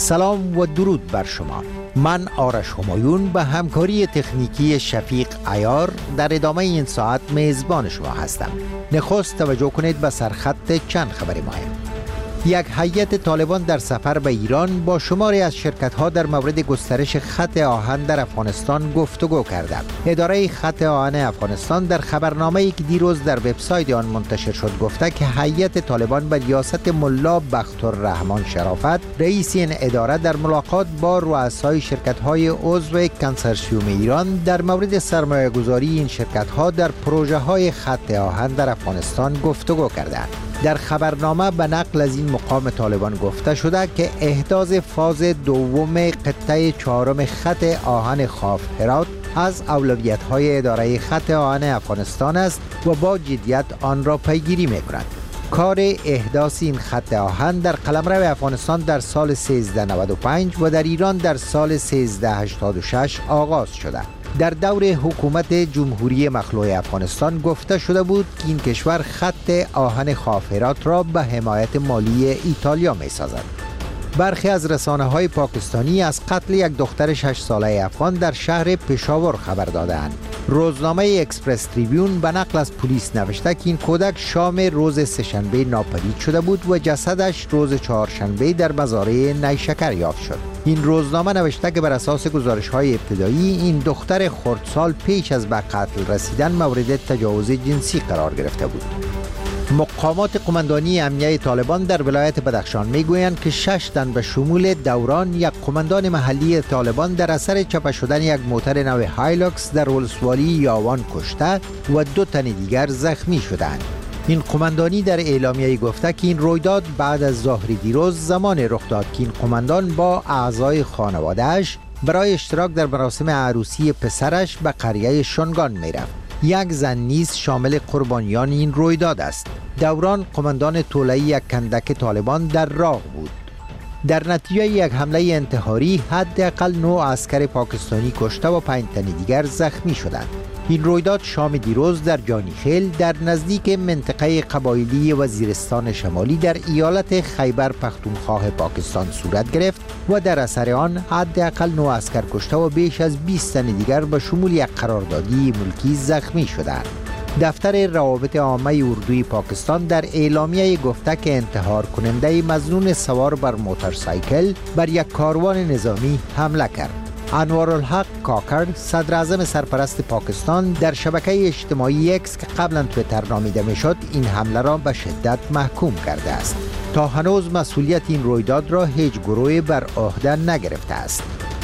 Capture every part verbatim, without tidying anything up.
سلام و درود بر شما. من آرش همایون به همکاری تکنیکی شفیق عیار در ادامه این ساعت میزبان شما هستم. نخست توجه کنید به سرخط چند خبر مهم. یک هیئت طالبان در سفر به ایران با شماری از شرکت‌ها در مورد گسترش خط آهن در افغانستان گفتگو کرده. اداره خط آهن افغانستان در خبرنامه‌ای که دیروز در وبسایت آن منتشر شد گفته که هیئت طالبان به ریاست ملا بختالرحمن شرافت رئیس این اداره در ملاقات با رؤسای شرکت‌های عضو کنسرسیوم ایران در مورد سرمایه‌گذاری این شرکت‌ها در پروژه‌های خط آهن در افغانستان گفتگو کردند. در خبرنامه به نقل از این مقام طالبان گفته شده که احداث فاز دوم قطعه چهارم خط آهن خاف هرات از اولویت‌های اداره خط آهن افغانستان است و با جدیت آن را پیگیری می‌کند. کار احداث این خط آهن در قلمرو افغانستان در سال سیزده نود و پنج و در ایران در سال سیزده هشتاد و شش آغاز شده. در دور حکومت جمهوری مخلوع افغانستان گفته شده بود که این کشور خط آهن خاف هرات را به حمایت مالی ایتالیا می سازد. برخی از رسانه‌های پاکستانی از قتل یک دختر شش ساله افغان در شهر پشاور خبر دادند. روزنامه اکسپرس تریبیون به نقل از پلیس نوشته که این کودک شام روز سه‌شنبه ناپدید شده بود و جسدش روز چهارشنبه در مزارع نیشکر یافت شد. این روزنامه نوشته که بر اساس گزارش‌های ابتدایی این دختر خردسال پیش از به قتل رسیدن مورد تجاوز جنسی قرار گرفته بود. مقامات قماندانی امنیه طالبان در ولایت بدخشان میگویند که شش تن به شمول دوران یک قماندان محلی طالبان در اثر چپه شدن یک موتر نو هایلوکس در ولسوالی یاوان کشته و دو تن دیگر زخمی شدند. این قماندانی در اعلامیه گفته که این رویداد بعد از ظهر دیروز زمان رخ داد که این قماندان با اعضای خانواده‌اش برای اشتراک در مراسم عروسی پسرش به قریه شنگان میرفت. یک زن نیز شامل قربانیان این رویداد است. دوران قماندان طوله‌ای یک کندک طالبان در راه بود. در نتیجه یک حمله انتحاری حداقل نه عسکر پاکستانی کشته و پنج تن دیگر زخمی شدند. این رویداد شام دیروز در جانیخیل در نزدیک منطقه قبایلی وزیرستان شمالی در ایالت خیبر پختونخوا پاکستان صورت گرفت و در اثر آن حداقل نه عسکر کشته و بیش از بیست تن دیگر به شمول یک قراردادی ملکی زخمی شدند. دفتر روابط عامه اردوی پاکستان در اعلامیه گفته که انتحار کننده مظنون سوار بر موتورسایکل بر یک کاروان نظامی حمله کرد. انوارالحق کاکر صدر اعظم سرپرست پاکستان در شبکه اجتماعی اکس که قبلا تویتر نامیده میشد این حمله را به شدت محکوم کرده است. تا هنوز مسئولیت این رویداد را هیچ گروهی بر عهده نگرفته است.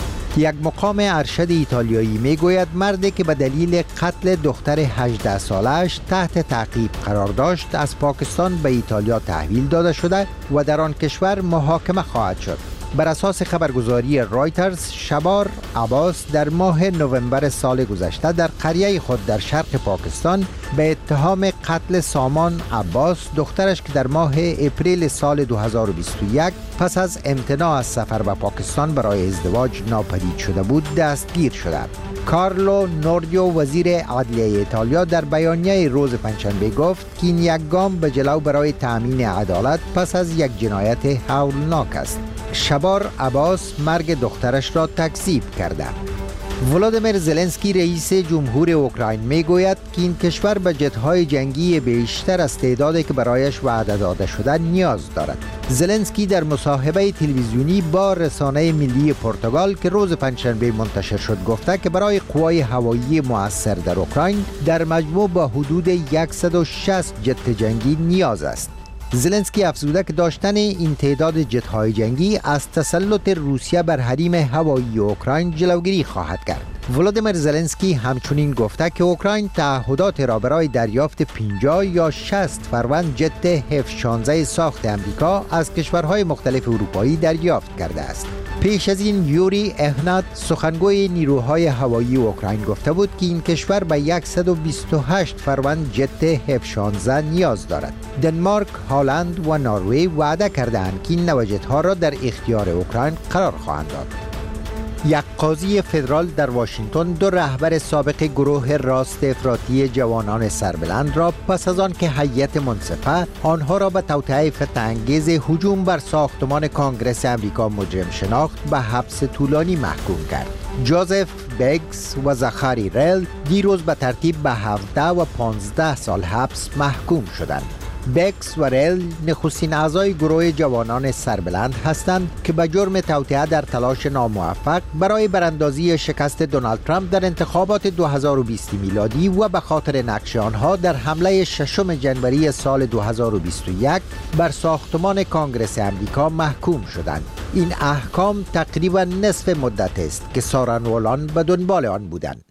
یک مقام ارشد ایتالیایی میگوید مردی که به دلیل قتل دختر هجده سالش تحت تعقیب قرار داشت از پاکستان به ایتالیا تحویل داده شده و در آن کشور محاکمه خواهد شد. بر اساس خبرگزاری رایترز، شبار عباس در ماه نوامبر سال گذشته در قریه خود در شرق پاکستان به اتهام قتل سامان عباس دخترش که در ماه اپریل سال دو هزار و بیست و یک پس از امتناع از سفر به پاکستان برای ازدواج ناپدید شده بود دستگیر شده. کارلو نوردیو وزیر عدلیه ایتالیا در بیانیه روز پنجشنبه گفت که این یک گام به جلو برای تأمین عدالت پس از یک جنایت هولناک است. شبار عباس مرگ دخترش را تکذیب کرده. ولادیمیر زلنسکی رئیس جمهور اوکراین میگوید که این کشور به جت‌های جنگی بیشتر از تعدادی که برایش وعده داده شده نیاز دارد. زلنسکی در مصاحبه تلویزیونی با رسانه ملی پرتغال که روز پنجشنبه منتشر شد گفته که برای قوای هوایی مؤثر در اوکراین در مجموع با حدود صد و شصت جت جنگی نیاز است. زلنسکی افزوده که داشتن این تعداد جت‌های جنگی از تسلط روسیه بر حریم هوایی اوکراین جلوگیری خواهد کرد. ولادیمیر زلنسکی همچنین گفته که اوکراین تعهدات را برای دریافت پنجاه یا شصت فروند جت اف شانزده ساخت امریکا از کشورهای مختلف اروپایی دریافت کرده است. پیش از این یوری اهنات سخنگوی نیروهای هوایی اوکراین گفته بود که این کشور به صد و بیست و هشت فروند جت اف شانزده نیاز دارد. دنمارک، هلند و نروژ وعده کردند که این نوع جت‌ها را در اختیار اوکراین قرار خواهند داد. یک قاضی فدرال در واشنگتن دو رهبر سابق گروه راست افراطی جوانان سربلند را پس از آن که هیئت منصفه آنها را به توطئه فتنه‌انگیز هجوم بر ساختمان کانگرس امریکا مجرم شناخت به حبس طولانی محکوم کرد. جوزف بگز و زخاری ریل دیروز به ترتیب به هفده و پانزده سال حبس محکوم شدند. بکس و ریل نخستین اعضای گروه جوانان سربلند هستند که به جرم توطئه در تلاش ناموفق برای براندازی شکست دونالد ترامپ در انتخابات دو هزار و بیست میلادی و به خاطر نقش آنها در حمله ششم جنوری سال دو هزار و بیست و یک بر ساختمان کانگرس امریکا محکوم شدند. این احکام تقریبا نصف مدت است که سارنوالان به دنبال آن بودند.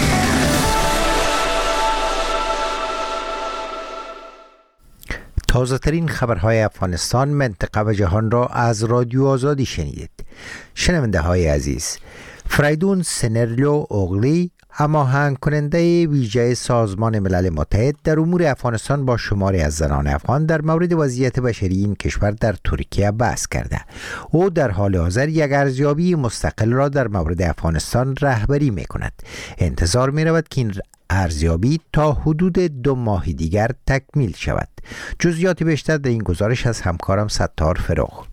تازه ترین خبرهای افغانستان، منطقه و جهان را از رادیو آزادی شنیدید. شنونده های عزیز، فریدون سنرلیو اوغلی، هماهنگ کننده ویژه سازمان ملل متحد در امور افغانستان، با شماری از زنان افغان در مورد وضعیت بشری این کشور در ترکیه بحث کرده. او در حال حاضر یک ارزیابی مستقل را در مورد افغانستان رهبری می کند. انتظار می رود که این ارزیابی تا حدود دو ماه دیگر تکمیل شود. جزئیات بیشتر در این گزارش از همکارم ستار فروغ.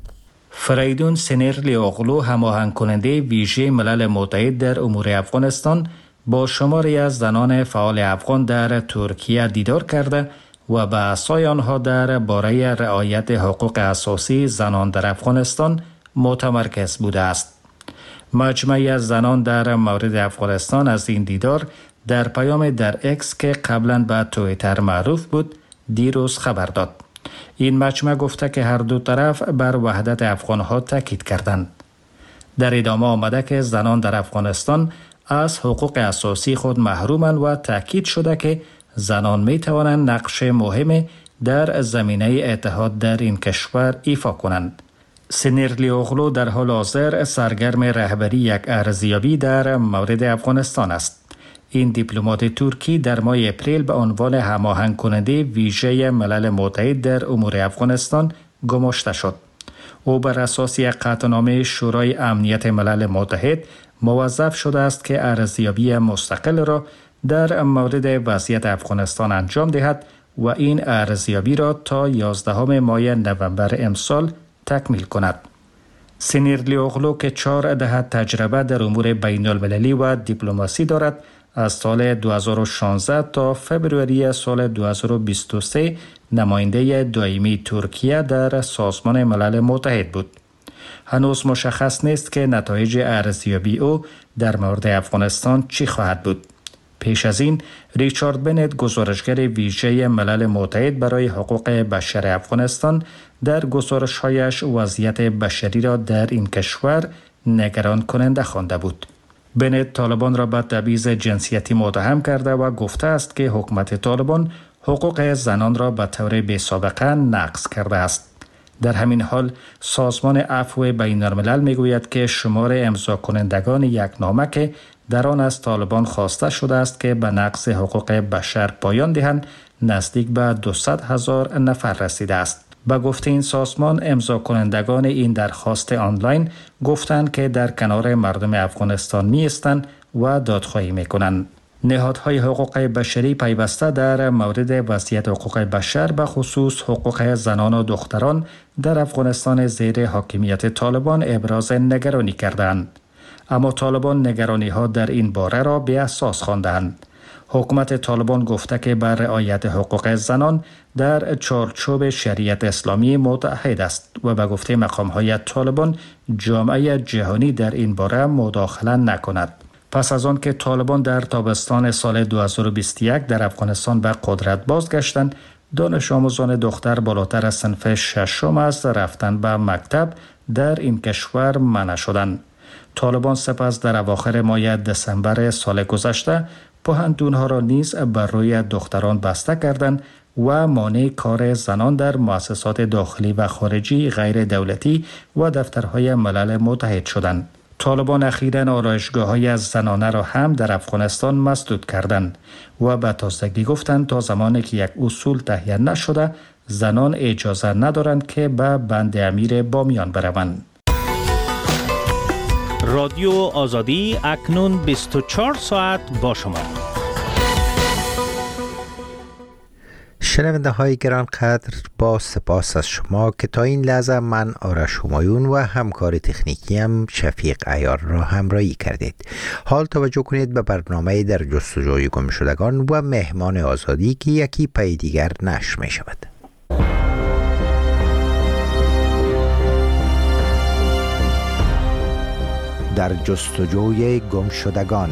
فریدون سنرلیوغلو، هماهنگ کننده ویژه ملل متحد در امور افغانستان، با شماری از زنان فعال افغان در ترکیه دیدار کرده و بحث‌های آنها در باره رعایت حقوق اساسی زنان در افغانستان متمرکز بوده است. مجموعی از زنان در مورد افغانستان از این دیدار در پیام در اکس که قبلا به توییتر معروف بود دیروز خبر داد. این مجمع گفته که هر دو طرف بر وحدت افغانها تاکید کردند. در ادامه آمده که زنان در افغانستان از حقوق اساسی خود محرومند و تاکید شده که زنان می توانند نقش مهم در زمینه اتحاد در این کشور ایفا کنند. سنرلیوغلو در حال حاضر سرگرم رهبری یک ارزیابی در مورد افغانستان است. این دیپلمات ترکی در ماه اپریل به عنوان هماهنگ کننده ویژه ملل متحد در امور افغانستان گماشته شد. او بر اساس یک قطعنامه شورای امنیت ملل متحد موظف شده است که ارزیابی مستقل را در مورد وضعیت افغانستان انجام دهد و این ارزیابی را تا یازدهم ماه نوامبر امسال تکمیل کند. سنرلیوغلو که چهار دهه تجربه در امور بین المللی و دیپلماسی دارد، از سال دو هزار و شانزده تا فبروری سال دو هزار و بیست و سه نماینده دائمی ترکیه در سازمان ملل متحد بود. هنوز مشخص نیست که نتایج ارزیابی او در مورد افغانستان چی خواهد بود. پیش از این ریچارد بنت، گزارشگر ویژه ملل متحد برای حقوق بشر افغانستان، در گزارش‌هایش وضعیت بشری را در این کشور نگران کننده خوانده بود. بنت طالبان را به تبعیض جنسیتی متهم کرده و گفته است که حکومت طالبان حقوق زنان را به طور بی‌سابقه نقض کرده است. در همین حال سازمان عفو بین الملل میگوید که شمار امضا کنندگان یک نامه که در آن از طالبان خواسته شده است که به نقض حقوق بشر پایان دهند نزدیک به دویست هزار نفر رسیده است. به گفته این سازمان، امضا کنندگان این درخواست آنلاین گفتند که در کنار مردم افغانستان می ایستند و دادخواهی می کنند. نهادهای حقوق بشری پیوسته در مورد وضعیت حقوق بشر به خصوص حقوق زنان و دختران در افغانستان زیر حاکمیت طالبان ابراز نگرانی کردند. اما طالبان نگرانی ها در این باره را بی اساس خواندند. حکومت طالبان گفته که بر رعایت حقوق زنان در چارچوب شریعت اسلامی متعهد است و به گفته مقام‌های طالبان جامعه جهانی در این باره مداخله نکند. پس از آن که طالبان در تابستان سال دو هزار و بیست و یک در افغانستان به قدرت بازگشتند، دانش آموزان دختر بالاتر از صنف ششم از رفتن به مکتب در این کشور منع شدند. طالبان سپس در اواخر ماه دسامبر سال گذشته پوهنتون‌ها را نیز بر روی دختران بسته کردند و مانع کار زنان در مؤسسات داخلی و خارجی غیر دولتی و دفترهای ملل متحد شدند. طالبان اخیراً آرایشگاه‌های از زنانه را هم در افغانستان مسدود کردند و به تازگی گفتند تا زمانی که یک اصول تهیه نشده زنان اجازه ندارند که به بند امیر بامیان بروند. رادیو آزادی اکنون بیست و چهار ساعت با شما. شنونده های گرانقدر، با سپاس از شما که تا این لحظه من آرش همایون و همکار تکنیکیم شفیق عیار را همراهی کردید. حال توجه کنید به برنامه در جستجوی گمشدگان و مهمان آزادی که یکی پی دیگر نشر می شود. در جستجوی گمشدگان.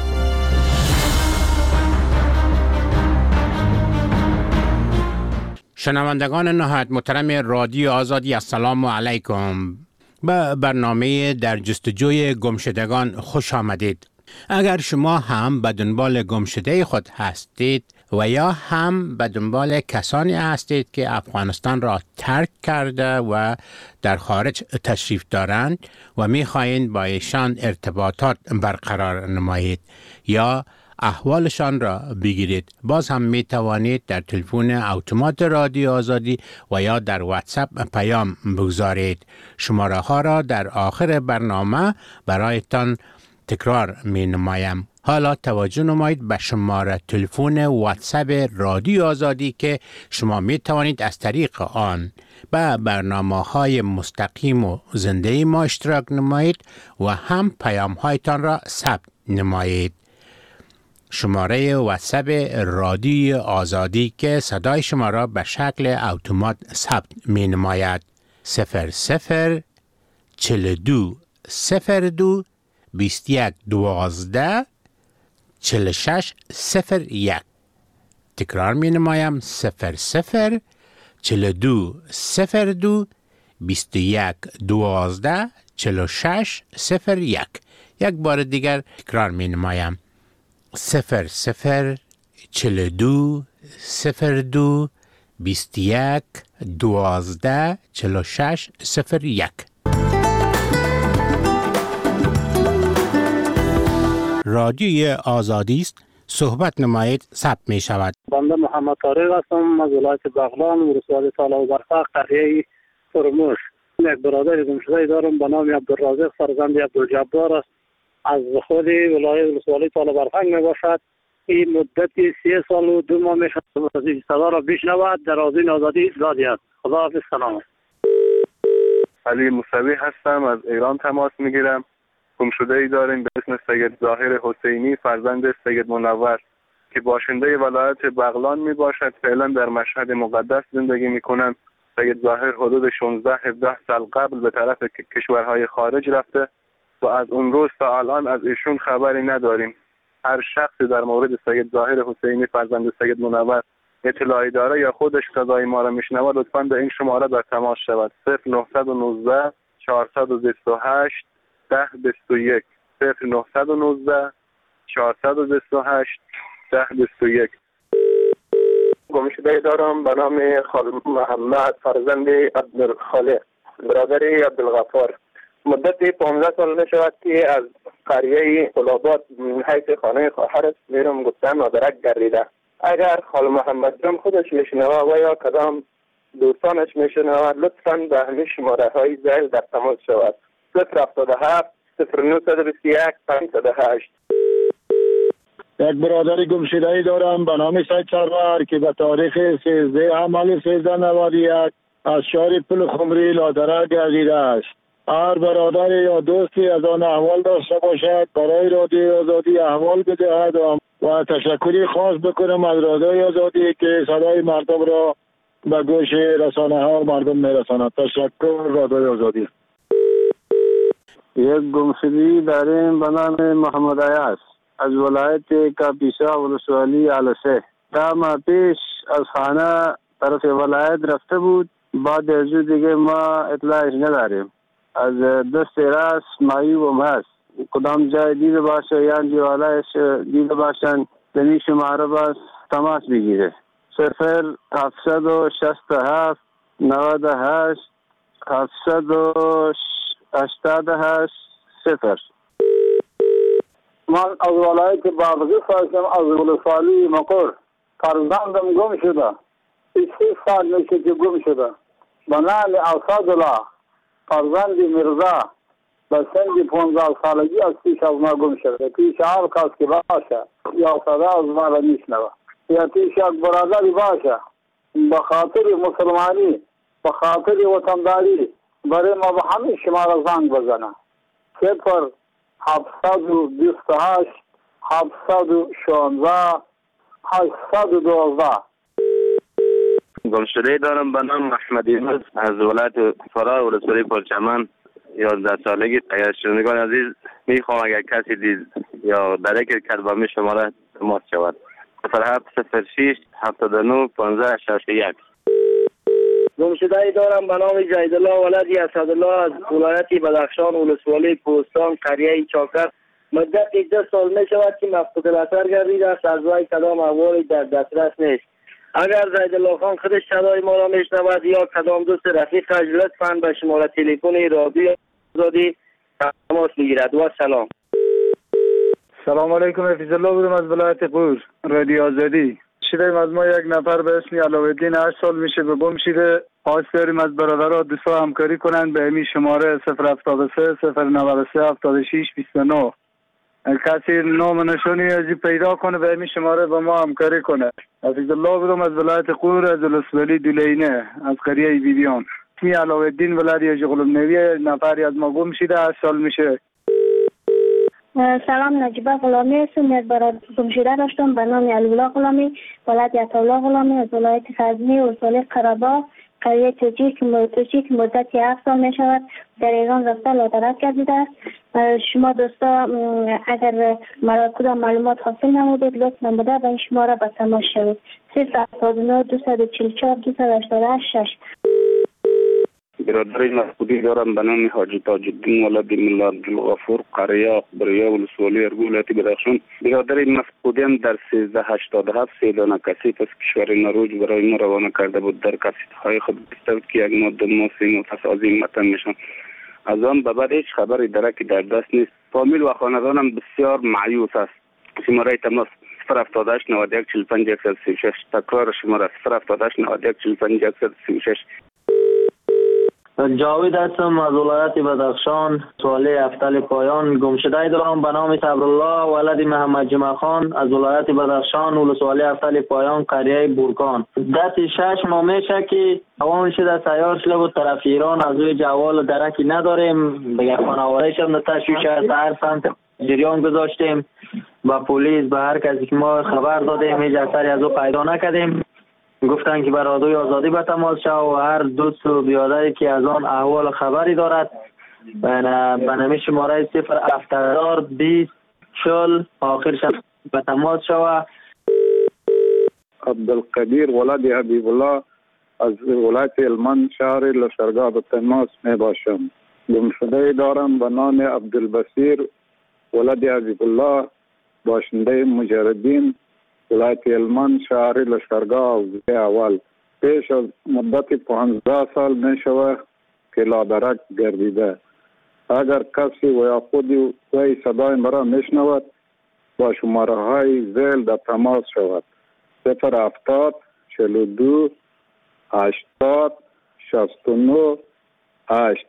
شنوندگان نهایت محترم رادیو آزادی، السلام علیکم. به برنامه در جستجوی گمشدگان خوش آمدید. اگر شما هم به دنبال گمشده خود هستید و یا هم به دنبال کسانی هستید که افغانستان را ترک کرده و در خارج تشریف دارند و می‌خواهید با ایشان ارتباطات برقرار نمایید یا احوالشان را بگیرید، باز هم می توانید در تلفن اتومات رادیو آزادی و یا در واتساپ پیام بگذارید. شماره ها را در آخر برنامه برایتان تکرار می نمایم. حالا توجه نمایید به شماره تلفن واتساپ رادیو آزادی که شما می توانید از طریق آن به برنامه های مستقیم و زنده ما اشتراک نمایید و هم پیام هایتان را ثبت نمایید. شماره واتساپ رادیو آزادی که صدای شما را به شکل اتومات ثبت می نماید: صفر صفر چهل و دو صفر دو بیست و یک دوازده چهل و شش صفر یک. تکرار می نمایم: صفر صفر چهل و دو صفر دو بیست و یک دوازده چهل و شش صفر یک. یک بار دیگر تکرار می نمایم: صفر صفر چهل و دو صفر دو بیست و یک دوازده چهل و شش صفر یک. رادیوی آزادی است، صحبت نمایید، ثبت می شود. بنده محمد طارق هستم از ولایت بغلان، ولسوالی طالع و برفق، قریه فرموش. یک برادر گمشده دارم به نام عبدالرازق فرزند عبدالجبار است. از خود ولایت ولسوالی طالع و برفق می باشد. این مدت سه سال و دو ماه می شود صدا را بشنود. در آذین آزادی زادی است. خداحافظ. سلام. علی موسوی هستم، از ایران تماس می گیرم. گمشده ای داریم به اسم سید ظاهر حسینی فرزند سید منور که باشنده ولایت بغلان می باشد. فعلا در مشهد مقدس زندگی می کنند. سید ظاهر حدود شانزده هفده سال قبل به طرف کشورهای خارج رفته و از اون روز تا الان از ایشون خبری نداریم. هر شخصی در مورد سید ظاهر حسینی فرزند سید منور اطلاعی داره یا خودش صدای ما را میشنوه، لطفاً به این شماره در تماس شود: صفر نه یک نه چهارصد و بیست و هشت ده بیست و یک صفر نه یک نه چهارصد و بیست و هشت ده بیست و یک. گمشده دارم به نام خال محمد فرزند عبدالخالق برادر عبدالغفار. مدت پانزده سال می شود که از قریه قلابات حیث خانه خواهرش میرم گفتن مادرک گردیده. اگر خال محمد جان خودش میشنوه و یا کدام دوستانش میشنوه، لطفاً به همین شماره های ذیل در تماس شود: صفر هفتاد و هفت صفر نه بیست و یک پانصد و هشت. یک برادر گمشده‌ای دارم به نام سید سرور که به تاریخ سیزده حمل سیزده نود و یک از شهر پل خمری لادرک گردیده است. هر برادر یا دوستی از آن احوال داشته باشد برای رادیو آزادی احوال بدهد و تشکری خاص بکنم از رادیو آزادی که صدای مردم را به گوش رسانه ها و مردم میرساند. تشکر رادیو آزادی. یک گمشدگی داریم به نام محمد عیاض از ولایت کاپیسا ولسوالی علسه. ده ماه پیش از خانه طرف ولایت رفته بود، بعد از دیگه ما اطلاعش نداریم. از دست راست معیوب هست، کدام جای دیده باشه یا جوالایش دیده باشن دنی شماره باز تماس بگیره: صفر هفتصد و شست و هفت نود و هشت هفتصد و هشتاد و هشت صفر. من از ولایت بغلان هستم، از ولسوالی مقر. فرزندم گم شده. سی سال میشه که گم شده. به نام اسدالله فرزند مرزا به سن پانزده سالگی از پیش از ما گم شده. پیش هر کس که باشه یا صدا از ما را میشنوه یا پیش یک برادری باشه به خاطر مسلمانی به خاطر وطنداری برای ما به همه شما را زنگ بزنه. صفر هفتصد و بیست و هشت هفتصد و شانزده هشتصد و دوازده. گمشده دارم به نام محمد یونس از ولایت فرا ولسوالی پرچمن. یازده سالگی. اگر شنوندگان عزیز میخوام اگر کسی دید یا درک کرد با می شما را تماس شود. صفر هفت صفر شش هفتاد و نه پانزده شصت و یک. گمشده دارم به نام جیدالله ولد اسدالله از ولایت بدخشان ولسوالی پوستان قریه چاکر. مدت ده سال می شود که مفقود الاثر گردیده است. از وی کدام احوالی در دسترس نیست. اگر جیدالله خان خودش صدای ما را میشنود یا کدام دوست رفیقش لطفاً به شماره تلفن رادیو آزادی تماس بگیرد. و سلام. سلام علیکم. حفیظ الله بودم از ولایت قور رادیو آزادی. شدیم از ما یک نفر به اسم علاءالدین هشت سال میشه به گم شده. خواست داریم از برادرها دوستا همکاری کنند به همین شماره صفر هفتاد و سه صفر نود و سه هفتاد و شش بیست و نه. کسی نام نشانی ازی پیدا کنه به همین شماره با ما همکاری کنه. حفیظ الله بودم از ولایت قور از ولسوالی دولینه از قریه بیبیان. اسمی علاءالدین ولد یجغلم نویه. نفری از ما گم شده هشت سال میشه. سلام، نجیبه غلامی هستم. یک برادر گم شده داشتم به نام علی‌الله غلامی ولد عطاالله غلامی از ولایت غزنی ولسوالی قره‌باغ قریه توجی که توجی که مدت هفت سال می شود در ایران رفته لادرک گردیده است. شما دوستا اگر مرا کدام معلومات حاصل نمودید لطف نموده به این شماره به تماس شوید. صفر هفتاد و نه دویست و چهل و چهار دویست و هشتاد و هشت شش. برادر مفقودی دارم به نام حاجی تاج الدین ولد ملا عبدالغفور قریه بریا ولسوالی ولایت بدخشان. برادر مفقودیم در سیزده هشتاد و هفت سیلانه کثیف از کشور نروژ برای ما روانه کرده بود. در کثیف‌های خود گفته که یک ماده ماسی نفس از این وطن میشم. از آن به بعد هیچ خبری درکی در دست نیست. فامیل و خاندانم بسیار مایوس است. شماره تماس صفر هفتاد و هشت نود و یک چهل و پنج صفر سی و شش. تکرار شماره صفر هفتاد و هشت نود و یک چهل و پنج صفر سی و شش. جاوید هستم از ولایت بدخشان سوالی افتل پایان. گمشده دارم به نام صبرالله ولد محمد جمعه خان از ولایت بدخشان ولسوالی افتل پایان قریه بورکان. دست شش ماه میشه که اوان شده سیار شده بود طرف ایران. از روی جوال درکی نداریم. بگه خانواده شم تشویش از هر سمت جریان گذاشتیم با پلیس به هر کسی که ما خبر دادیم هیچ اثری از او پیدا نکردیم. گفتن که برادوی آزادی به تماس شو و هر دوست و بیادری که از آن احوال خبری دارد به نمی شماره صفر هفتاد بیست چهل آخرش به تماس شو. عبدالقدیر ولد حبیب الله از ولایت هلمند شهر لشکرگاه به تماس می باشم. گمشده دارم به نام عبدالبصیر ولد حبیب الله باشنده مجردین ولایت هلمند شهر لشکرگاه اول. پیش از مدت پانزده سال می شود که لادرک گردیده. اگر کسی و یا خودی وی صدای مرا می شنود با شماره های زیل در تماس شود. صفر هفتاد چهل و دو هشتاد شصت و نه هشت.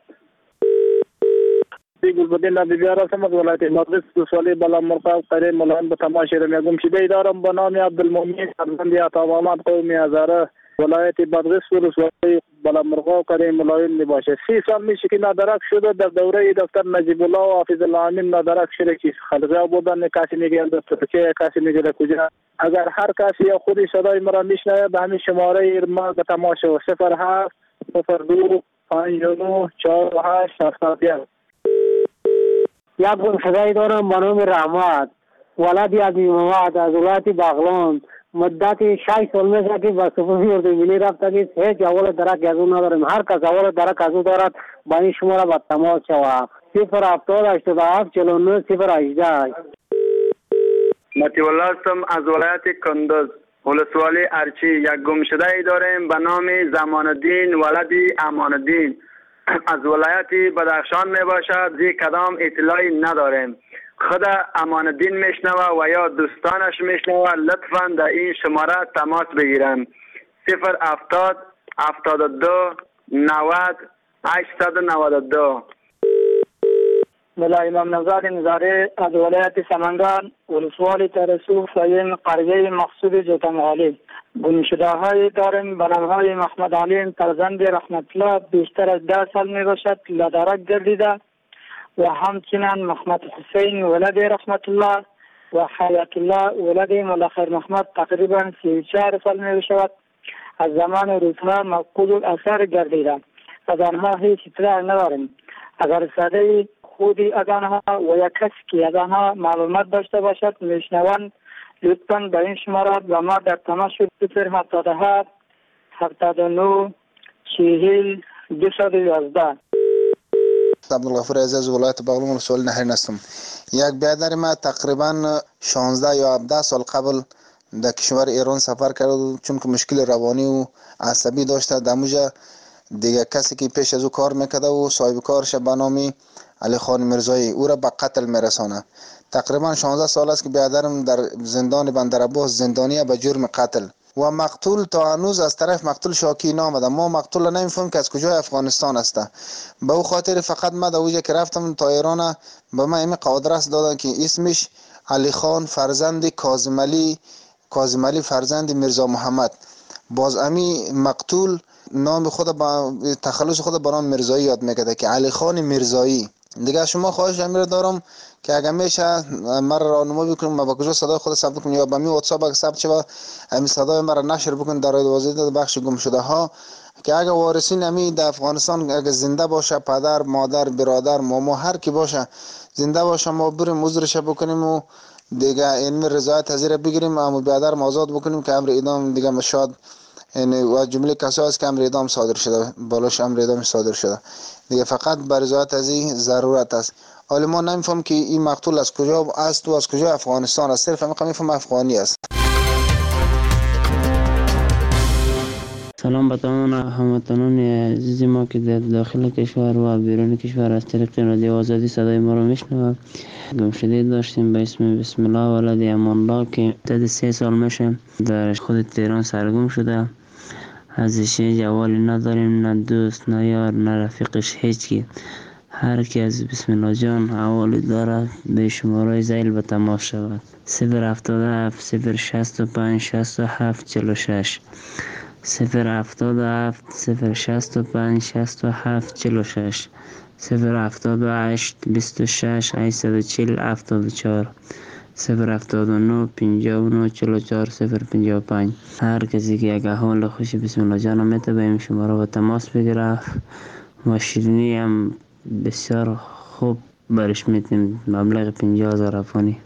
گلبدین نبیار هستم از ولایت مقدس ولسوالی بلند مرغاب قریه ملان به تماس شدم. گمشده دارم به نام عبدالمؤمن فرزند عطا محمد قومی هزاره ولایت مقدس ولسوالی بلند مرغاب قریه ملایون می باشه. سی سال میشه که نادرک شده. در دوره دکتر نجیب الله و حافظ الله امین نادرک شده که خلقه بودن. کسی میگه در ترکیه کسی میگه در کجا. اگر هر کسی یا خودی صدای مرا میشنوه به همین شماره ما به تماس شد. صفر هفت صفر دو پنج نه چهار هشت هفتاد یک. یک گمشده دارم به نام رحمت ولد عظیم محمد از ولایت بغلان. مدت شش سال میشه که به سپاهی اردوگیلی رفته که هیچ اول درک از او نداریم. هر کس اول درک از او دارد با این شماره به تماس شود. صفر هفتاد هشتاد و هفت چهل و نه صفر هجده. مطیع الله هستم از ولایت کندز ولسوالی ارچی. یک گمشده داریم به نام زمان الدین ولد امان الدین از ولایت بدخشان می باشد. زی کدام اطلاعی نداریم. خود امان الدین میشنوه و یا دوستانش میشنوه لطفاً در این شماره تماس بگیرن. صفر هفتاد هفتاد و دو نود هشتصد و نود و دو. ملا امام نوزاد نظاره از ولایت سمنگان ولسوالی ترسو سایم قریه مقصود جوتمغالی. گمشده های داریم به نامهای محمد علیم فرزند رحمت الله بیشتر از ده سال می باشد لادرک گردیده و همچنین محمد حسین ولد رحمت الله و حیات الله ولد ملا خیر محمد تقریبا سی و چهار سال می باشد از زمان روزها مفقود الاثر گردیده. از آنها هیچ اطلاع نداریم. اگر ساده خودی از آنها و یک کسی که از آنها معلومات داشته باشد میشنوند لطفاً به این شماره و ما در تماس شد صفر هفتاد و هفت هفتاد و نه چهل دویست و یازده. عبدالغفور عزیز ولایت بغلان ولسوالی نهرین هستم. یک برادر ما تقریبا شانزده یا هفده سال قبل در کشور ایران سفر کرد چون که مشکل روانی و عصبی داشته. دموجه دیگه کسی که پیش از او کار میکرده و صاحب کارش به نام علی خان مرزایی او را به قتل میرسانه. تقریبا شانزده سال است که برادرم در زندان بندرعباس زندانیه به جرم قتل و مقتول تا هنوز از طرف مقتول شاکی نامده. ما مقتول را نمیفهمیم که از کجای افغانستان است. به او خاطر فقط ما در اوجه که رفتم تا ایران به من این قادرس دادن که اسمش علی خان فرزند کاظم علی کاظم علی فرزند میرزا محمد. باز امی مقتول نام خود با تخلص خود به نام مرزایی یاد میکرده که علی خان مرزایی. دیگه شما خواهش امیر دارم که اگر میشه مرا راهنمایی بکنیم ما با کجا صدای خود ثبت کنیم یا با می واتساپ اگه ثبت شه همین صدای مرا نشر بکنید در واسطه بخش گم شده ها که اگر وارثین امی در افغانستان اگر زنده باشه پدر مادر برادر ماما هر کی باشه زنده باشه ما بریم عذرش بکنیم و دیگه این رضایت حاضر بگیریم اما برادر آزاد بکنیم که امر اعدام دیگه مشاد یعنی و جمله کسایی است که امر اعدام صادر شده بالاش امر اعدام صادر شده دیگه فقط بر رضایت از این ضرورت است. حالا ما نمیفهم که این مقتول از کجا است و از کجا افغانستان است. صرف همین میفهم افغانی است. سلام به تمام هموطنان عزیز ما که در داخل کشور و بیرون کشور از طریق رادیو آزادی صدای ما رو میشنوند. گمشده داشتیم به اسم بسم الله ولد امان الله که بعد سه سال میشه در خود تهران سرگم شده. ازش جوالی نداریم، نه دوست نه یار نه رفیقش، هیچکی. هر کی از بسم الله جان حوالی داره به شماره زیل به تماس شود. صفر هفتاد و هفت صفر شصت و پنج شصت و هفت چهل و شش صفر هفتاد و هفت صفر شصت و پنج شصت و هفت چهل و شش صفر هفتاد و هشت بیست و شش هشتصد و چهل هفتاد و چهار صفر هفتاد و نه پنجاه و نه چهل و چهار صفر پنجاه و پنج. هر کسی که یک حال خوشی بسم الله جان میته به این شماره با تماس بگیره و شیرینی هم بسیار خوب برش میتیم مبلغ پنجاه هزار افغانی.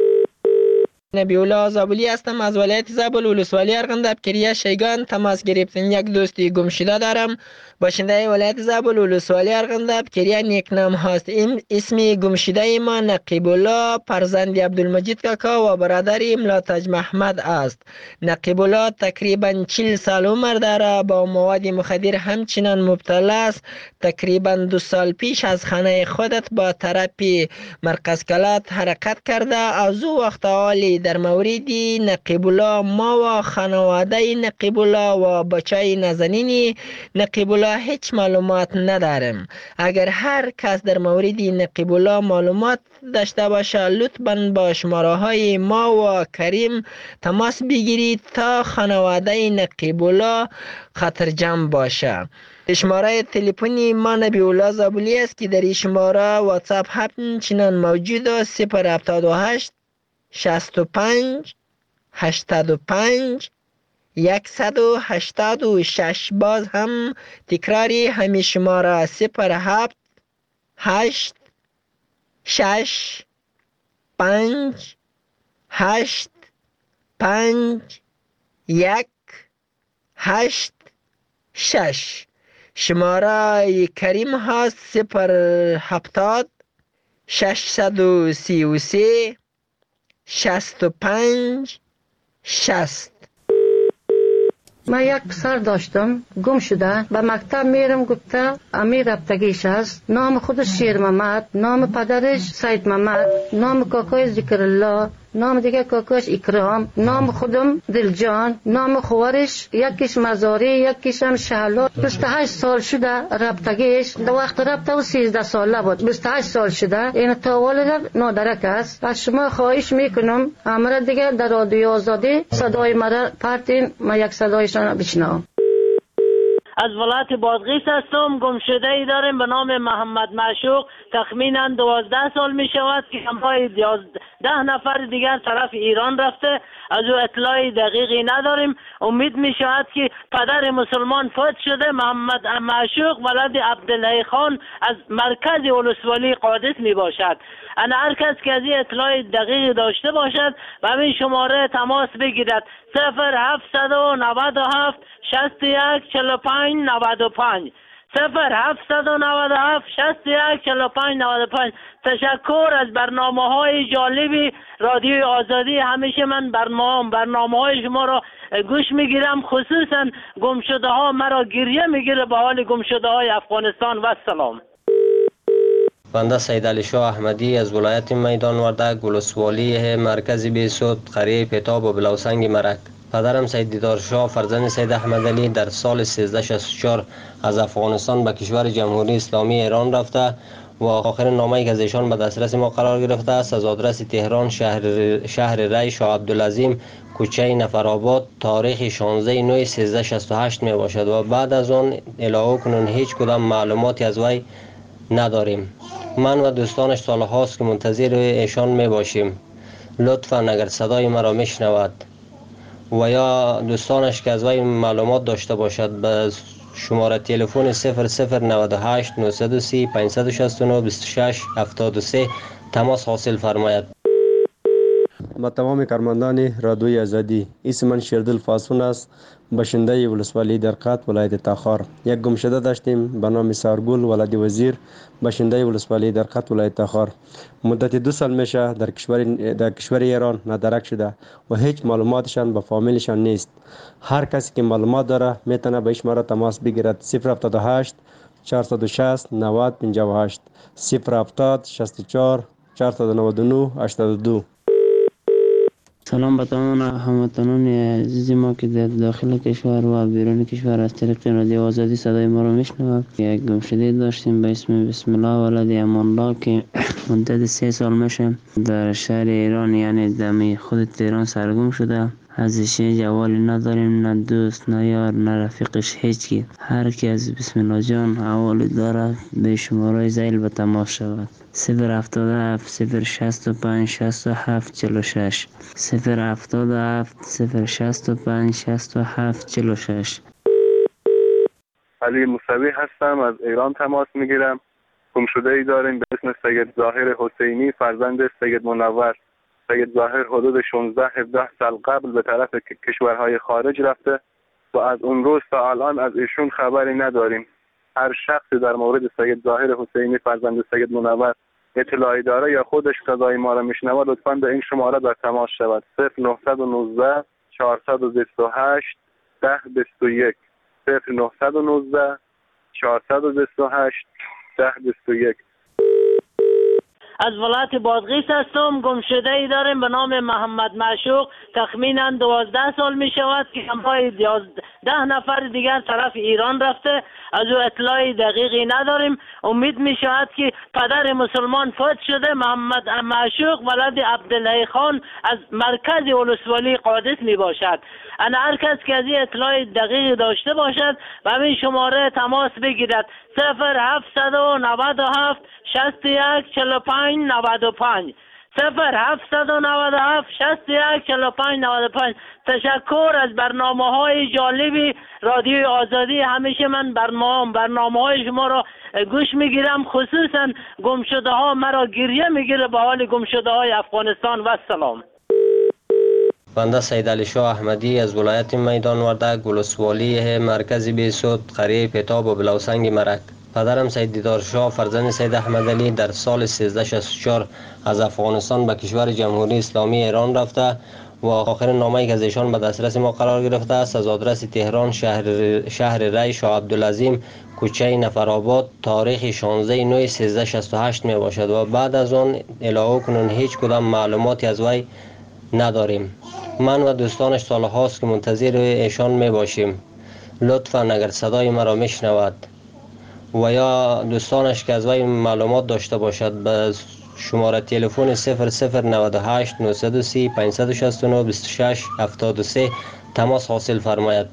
نبی الله زابلی هستم از ولایت زابل ولسوالی ارغنداب کریه شیگان تماس گرفتن. یک دوستی گم شده دارم باشنده ولایت زابل ولسوالی ارغنداب کریه نیکنام هاست. این اسم گم شده ما نقیب الله فرزند عبدالمجید کاکا و برادر ملا تاج محمد است. نقیب الله تقریبا چهل سال عمر داره، با مواد مخدر همچنان مبتلا است. تقریبا دو سال پیش از خانه خودت با طرف مرکز کلات حرکت کرده. از او وقت حالی در مورد نقیب الله ما و خانواده نقیب الله و بچه نازنین نقیب الله هیچ معلومات نداریم. اگر هر کس در مورد نقیب الله معلومات داشته باشه لطفاً با شماره های ما و کریم تماس بگیرید تا خانواده نقیب الله خطرجم باشه. شماره تلفنی ما نبی الله زابلی است که در این شماره واتساپ همچنان موجود است. صفر هفتاد و هشت شصت و پنج هشتاد و پنج صد و هشتاد و شش. باز هم تکراری همین شماره صفر هفت هشت شش پنج هشت پنج یک هشت شش. شماره کریم هست صفر هفتاد ششصد و سی و سه شصت و پنج شصت. من یک پسر داشتم گم شده، به مکتب میرم گفته امیر رفتگیش است. نام خودش شیر محمد، نام پدرش سید محمد، نام کاکای ذکر الله، نام دیگه کاکاش اکرام، نام خودم دلجان، نام خوارش یکیش مزاری یکیش هم شهلا. بیست و هشت سال شده رابطگیش، دو وقت رابطه و سیزده ساله بود. بیست و هشت سال شده. این تا والد نادرک است. از شما خواهش میکنم امر دیگه در رادیو آزادی صدای مرا پرتین، ما یک صدایشان بشنوم. از ولایت بادغیس هستم. گمشده ای داریم به نام محمد معشوق. تخمینا دوازده سال می شود که همراه ده نفر دیگر طرف ایران رفته. از او اطلاعی دقیقی نداریم. امید می شود که پدر مسلمان فوت شده. محمد معشوق ولد عبدالله خان از مرکز ولسوالی قادس می باشد. انا هر کس که از این اطلاع دقیق داشته باشد و همین شماره تماس بگیرد: صفر هفتصد و نود و هفت شصت و یک چهل و پنج نود و پنج صفر هفتصد و نود و هفت شصت و یک چهل و پنج نود و پنج. تشکر از برنامه های جالبی رادیوی آزادی. همیشه من برنامه برنامه های شما را گوش میگیرم، خصوصا گمشده ها مرا گریه میگیره به حال گمشده های افغانستان. و سلام. بنده سید علی شاه احمدی از ولایت میدان وردک، ولسوالی مرکز بیسود، قریه پتاب و بلوسنگ مرک. پدرم سید دیدار شاه فرزند سید احمد علی در سال سیزده شصت و چهار از افغانستان به کشور جمهوری اسلامی ایران رفته و آخرین نامه‌ای که از ایشان به دسترس ما قرار گرفته است از آدرس تهران، شهر شهر ری، شاه عبدالعظیم، کوچه نفرآباد، تاریخ شانزده نوامبر سیزده شصت و هشت می باشد و بعد از آن الهو کنون هیچ کدام معلوماتی از وی نداریم. من و دوستانش سالهاست که منتظر ایشان می باشیم. لطفاً اگر صدای مرا میشنود و یا دوستانش که از وی معلومات داشته باشد به شماره تلفن صفر صفر نود و هشت نهصد و سی پانصد و شصت و نه بیست و شش هفتاد و سه تماس حاصل فرماید. با تمام کارمندان رادیوی آزادی، اسم من شیردل فاسون است، باشنده ولسوالی درقت ولایت تاخار. یک گمشده داشتیم به نام سارگل ولد وزیر، باشنده ولسوالی درقت ولایت تاخار. مدت دو سال میشه در کشور در کشور ایران نادرک شده و هیچ معلوماتشان به فامیلشان نیست. هر کسی که معلومات داره میتونه به شماره تماس بگیرد: صفر هفتاد و هشت چهارصد و شصت نود پنجاه و هشت صفر هفتاد شصت و چهار چهارصد و نود و نه هشتاد و دو. سلام به تمام هموطنان عزیز ما که در داخل کشور و بیرون کشور از طریق رادیو آزادی صدای ما را میشنوند. یک گمشده داشتیم به اسم بسم الله ولد امان الله که مدت سه سال میشه در شهر ایران، یعنی دمی خود تهران سرگم شده. ازش جوالی نداریم، نه دوست نه یار نه رفیقش، هیچی. هر کی از بسم الله جان حوالی داره به شماره زیل به تماس شود: صفر هفتاد و هفت صفر شصت و پنج شصت و هفت چهل و شش صفر هفتاد و هفت صفر شصت و پنج شصت و هفت چهل و شش. علی موسوی هستم، از ایران تماس میگیرم. گمشده ای داریم به اسم سید ظاهر حسینی فرزند سید منور. سید ظاهر حدود شانزده هفده سال قبل به طرف کشورهای خارج رفته و از اون روز تا الان از ایشون خبری نداریم. هر شخصی در مورد سید ظاهر حسینی فرزند سید منور اطلاعی داره یا خودش صدای ما را میشنوه لطفاً به این شماره در تماس شود: صفر نهصد و نوزده چهارصد و بیست و هشت ده بیست و یک صفر نهصد و نوزده چهارصد و بیست و هشت ده بیست و یک. از ولایت بادغیس هستم. گمشده ای داریم به نام محمد معشوق. تخمینا دوازده سال می شود که همراه ده نفر دیگر طرف ایران رفته. از او اطلاعی دقیقی نداریم. امید می شود که پدر مسلمان فوت شده. محمد معشوق ولد عبدالله خان از مرکز ولسوالی قادس می باشد. انا هر کس که از این اطلاع دقیق داشته باشد و همین شماره تماس بگیرد: صفر هفتصد و نود و هفت شصت و یک چهل و پنج نود و پنج صفر هفتصد و نود و هفت شصت و یک چهل و پنج نود و پنج. تشکر از برنامه های جالبی رادیوی آزادی. همیشه من برنامه برنامه های شما را گوش میگیرم، خصوصا گمشده ها مرا گریه میگیره به حال گمشده های افغانستان. و سلام. بنده سید علی شاه احمدی از ولایت میدان وردک، ولسوالی مرکز بیسود، قریه پتاب و بلوسنگ مرک. پدرم سید دیدار شاه فرزند سید احمد علی در سال سیزده شصت و چهار از افغانستان به کشور جمهوری اسلامی ایران رفته و آخرین نامه‌ای که از ایشان به دسترس ما قرار گرفته است از آدرس تهران، شهر شهر ری، شاه عبدالعظیم، کوچه نفرآباد، تاریخ شانزده نوامبر سیزده شصت و هشت می باشد و بعد از آن الهو کنون هیچ کدام معلوماتی از وی نداریم. من و دوستانش سال هاست که منتظر ایشان می باشیم. لطفاً اگر صدای مرا میشنود و یا دوستانش که از وی معلومات داشته باشد به شماره تلفن صفر صفر نود و هشت نهصد و سی پانصد و شصت و نه بیست و شش هفتاد و سه تماس حاصل فرماید.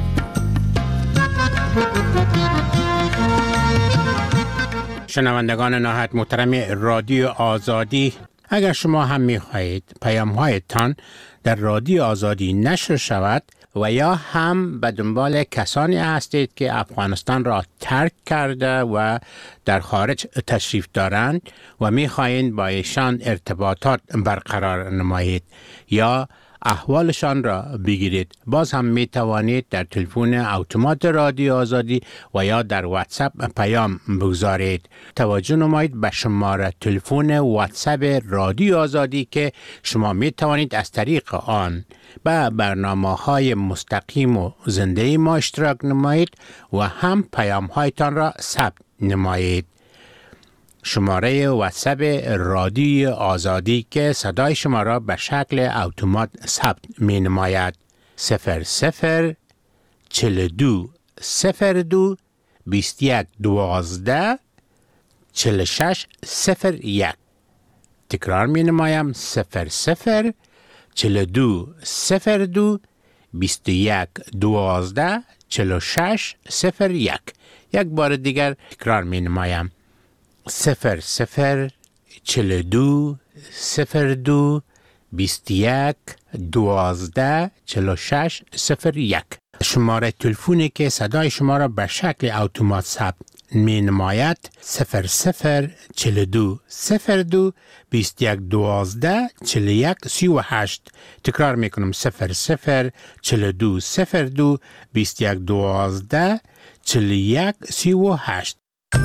شنوندگان نهایت محترم رادیو آزادی، اگر شما هم می‌خواهید پیام‌هایتان در رادیو آزادی نشر شود و یا هم به دنبال کسانی هستید که افغانستان را ترک کرده و در خارج تشریف دارند و می‌خواهید با ایشان ارتباطات برقرار نمایید یا احوالشان را بگیرید، باز هم می توانید در تلفن اتومات رادیو آزادی و یا در واتساپ پیام بگذارید. توجه نمایید به شماره تلفن واتساپ رادیو آزادی که شما می توانید از طریق آن به برنامه‌های مستقیم و زنده ما اشتراک نمایید و هم پیام‌هایتان را ثبت نمایید. شماره واتساپ رادیو آزادی که صدای شما را به شکل اتومات ثبت می نماید صفر صفر چهل و دو صفر دو بیست و یک دوازده چهل و شش صفر یک. تکرار می نمایم صفر صفر چهل و دو صفر دو بیست و یک دوازده چهل و شش صفر یک. یک بار دیگر تکرار می نمایم صفر صفر چهل و دو صفر دو بیست و یک دوازده چهل و شش صفر یک. شماره تلفنی که صدای شما را به شکل اتومات ثبت می نماید صفر صفر چهل و دو صفر دو بیست و یک دوازده چهل و یک سی و هشت. تکرار می کنم صفر صفر چهل و دو صفر دو بیست و یک دوازده چهل و یک سی و هشت.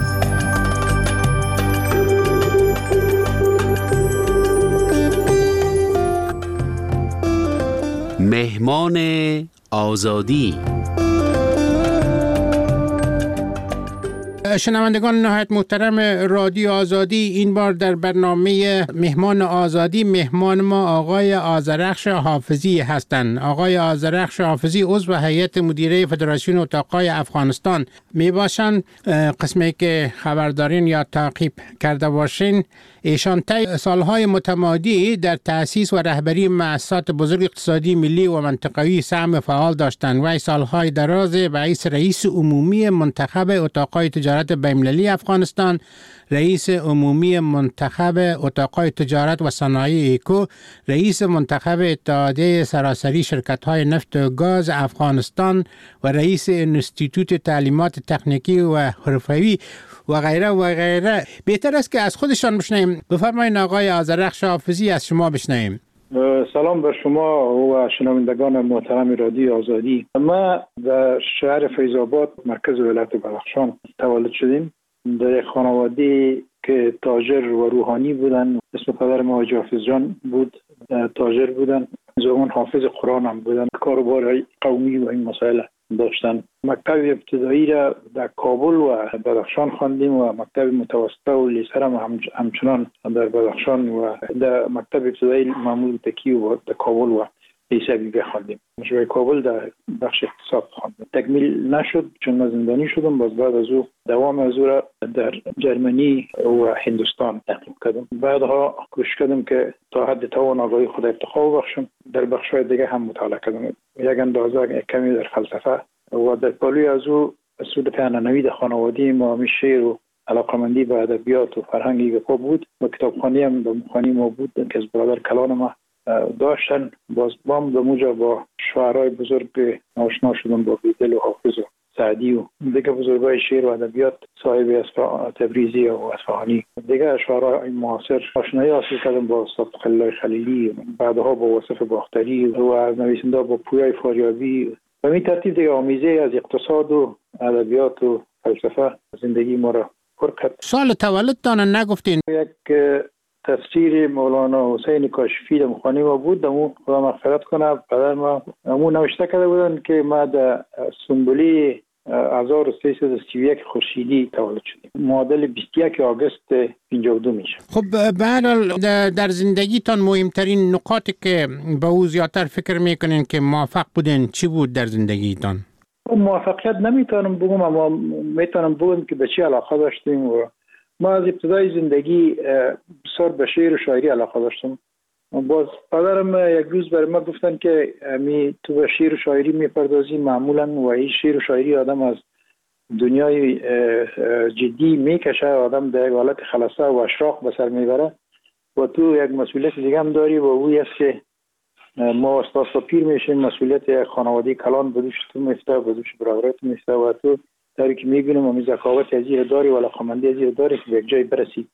مهمان آزادی. شنوندگان نهایت محترم رادیو آزادی، این بار در برنامه مهمان آزادی مهمان ما آقای آذرخش حافظی هستند. آقای آذرخش حافظی عضو هیئت مدیره فدراسیون اتاقای افغانستان می باشند. قسمی که خبردارین یا تعقیب کرده باشین، ایشان طی سالهای متمادی در تأسیس و رهبری مؤسسات بزرگ اقتصادی ملی و منطقوی سهم فعال داشتند و سالهای دراز به حیث رئیس عمومی منتخب اتاقای تجارت بین‌المللی افغانستان، رئیس عمومی منتخب اتاقای تجارت و صنایع ایکو، رئیس منتخب اتحادیه سراسری شرکت‌های نفت و گاز افغانستان و رئیس انستیتوت تعلیمات تکنیکی و حرفه‌ای و غیره و غیره. بهتر است که از خودشان بشنویم. بفرمایید آقای آذرخش حافظی، از شما بشنویم. سلام بر شما و شنوندگان محترم رادیو آزادی. ما در شهر فیض‌آباد مرکز ولایت بدخشان تولد شدیم. در خانواده که تاجر و روحانی بودن. اسم پدر ما حاجی حافظ جان بود، تاجر بودن. زمان حافظ قرآن هم بودن. کاروبار قومی و این مسائل داشتن. مکتب ابتدایی را در کابل و بدخشان خواندیم و مکتب متوسطه و لیسه هم همچنان در بدخشان و در مکتب ابتدایی معمول تکی و در کابل و لیسه بیگه خواندیم. شوی کابل در بخش اقتصاد خواندیم. تکمیل نشد چون من زندانی شدم. باز بعد از او دوام از او را در جرمنی و هندوستان تحقیق کردم. بعدها کوشش کردم که تا حد توان آگاهی خود ارتقا بخشم. در بخش‌های دیگه هم مطالعه کردم. یک اندازه کمی در فلسفه و در پالوی از او سود پهنانوی خانوادی ما همی شعر و علاقمندی به ادبیات و فرهنگی به پا بود و کتابخوانی هم در مخانی ما بود که از برادر کلان ما داشتن. باز بام به موجه با شعرهای بزرگ آشنا شدم، با بیدل و حافظ و سعدی و دیگه بزرگای شعر و ادبیات صاحب تبریزی و اصفهانی. دیگه شعرهای معاصر آشنایی حاصل کردم با استاد خلیل خلیلی، بعدها با واصف باختری و نویسنده با پویای فاریابی. و این ترتیب دیگه آمیزه از اقتصاد و ادبیات و فلسفه زندگی ما را پر کرد. سال تولدتان نگفتین؟ یک تفسیر مولانا حسین کاشفی در مخانی ما بود. دمو خدا مغفرت کنه، پدر ما همون نوشته کرده بودن که ما در سنبولی هزار و سیصد و سی و یک خورشیدی تولد شدیم. معادل بیست و یک آگوست پنجاه و دو میشه. خب به هر حال در زندگیتان مهمترین نقاطی که به او زیادتر فکر میکنین که موفق بودین چی بود در زندگیتان؟ موفقیت نمیتونم بگم، اما میتونم بگم که به چی علاقه داشتیم. و ما از ابتدای زندگی بسیار به شعر و شاعری علاقه داشتم. باز پدرم یک روز برای ما گفتن که می تو به شعر و شاعری میپردازی معمولا و این شعر و شاعری آدم از دنیای جدی میکشه، آدم در یک حالت خلاصه و اشراق به سر میبره و تو یک مسئولیت دیگه هم داری و اوی است که ما استاد تا پیر میشیم، مسئولیت یک خانواده کلان بدوش تو میفته و بدوش برادرت میفته و تو داری که میبینیم و می ذکاوت ازیر داری و لخمندی ازیر داری که به یک جای برسی.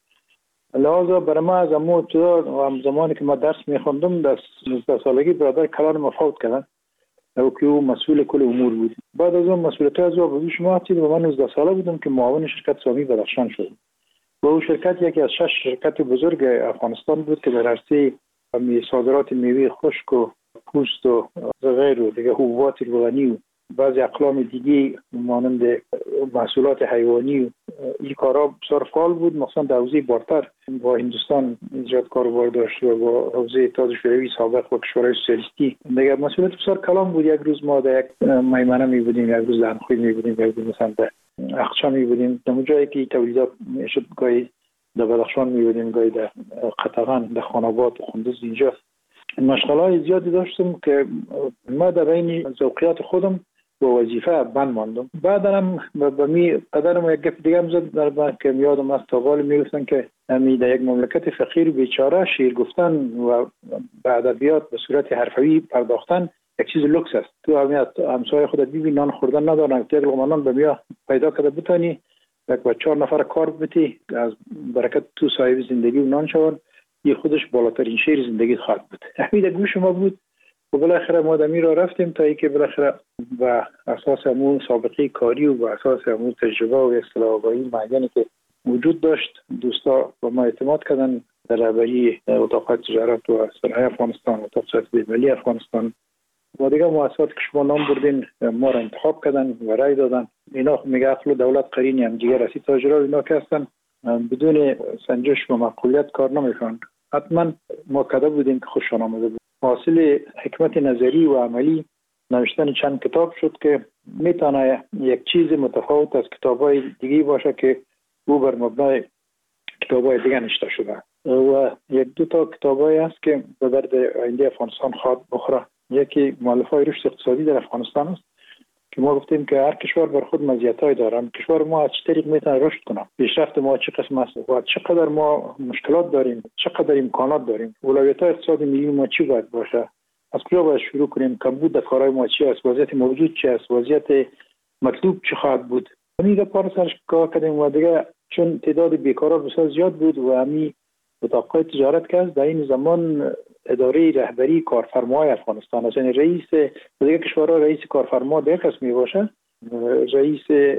لحاظا برای ما از امو ابتدا زمانی که ما درس میخوندم در نوزده سالگی برادر کلان ما فوت کردن او که او مسئول کل امور بود. بعد از اون مسئولیت از او بدوش ما هستید و من نوزده ساله بودم که معاون شرکت سامی بدخشان شدم و او شرکت یکی از شش شرکت بزرگ افغانستان بود که در عرصه صادرات میوه خشک و پوست و غیر و دیگه حبوبات روغنی و بعضی اقلام دیگه مانند محصولات حیوانی و این کارا بسیار فعال بود، مخصوصا در حوزه بارتر با هندوستان زیاد کاروبار داشت و با حوزه اتحاد شوروی سابق و کشورهای سوسیالیستی دیگه مسئولیت بسیار کلان بود. یک روز ما در یک میمنه می بودیم، یک روز در انخوی می بودیم، یک روز مثلا در اخچا می بودیم، در جایی که تولیدات میشد گاهی در بدخشان می بودیم، گاهی در قطغن، در خاناباد و خندوز. اینجا مشغله‌های زیادی داشتم که ما در بین ذوقیات خودم با وظیفه بند ماندم. بعدم با می پدرم یک گپ دیگه هم زد در من که یادم از تاوال میگفتن که می در یک مملکت فقیر بیچاره شعر گفتن و به ادبیات به صورت حرفوی پرداختن یک چیز لوکس است. تو همسایه خودت ببین نان خوردن ندارن، یک لقمه نان به میا پیدا کرده بتانی یک با چهار نفر کار بتی از برکت تو صاحب زندگی و نان شون، یه خودش بالاترین شعر زندگی خواهد بود. همین گوش ما بود و بالاخره ما دمی را رفتیم تا اینکه بالاخره و اساس همون سابقه کاری و با اساس همون تجربه و اصطلاح آگاهی معینی که وجود داشت دوستا با ما اعتماد کردن در رهبری اتاق تجارت و صنایع افغانستان، اتاق سیاست ملی افغانستان و دیگه مؤسسات که شما نام بردین ما را انتخاب کردن و رای دادن. اینا میگه عقل و دولت قرینی هم دیگه رسی تاجرها اینا که هستن بدون سنجش و معقولیت کار نمیکنن. حتما ما کده بودیم که خوششان آمده بود. حاصل حکمت نظری و عملی نوشتن چند کتاب شد که میتونه یک چیز متفاوت از کتابای دیگه باشه که او بر مبنای کتابای دیگه نوشته شده و یک دو تا کتابای هست که به درد آینده افغانستان خواهد بخوره. یکی مؤلفه‌های رشد اقتصادی در افغانستان است که ما گفتیم که هر کشور بر خود مزیت‌های داره. کشور ما از چه طریق میتونه رشد کنه، پیشرفت ما چه قسم است و چقدر ما مشکلات داریم، چقدر امکانات داریم، اولویت‌های اقتصادی ملی ما چی باید باشه، از کجا باید شروع کنیم، کمبود در کارهای ما چی است، وضعیت موجود چی است، وضعیت مطلوب چه خواهد بود. همین پار سرش کار کردیم و دیگه چون تعداد بیکاران بسیار زیاد بود و همین اتاق‌های تجارت که در این زمان اداره رهبری کارفرمای افغانستان است، یعنی رئیس دیگه کشورها رئیس کارفرما دیگه کس می باشه، رئیس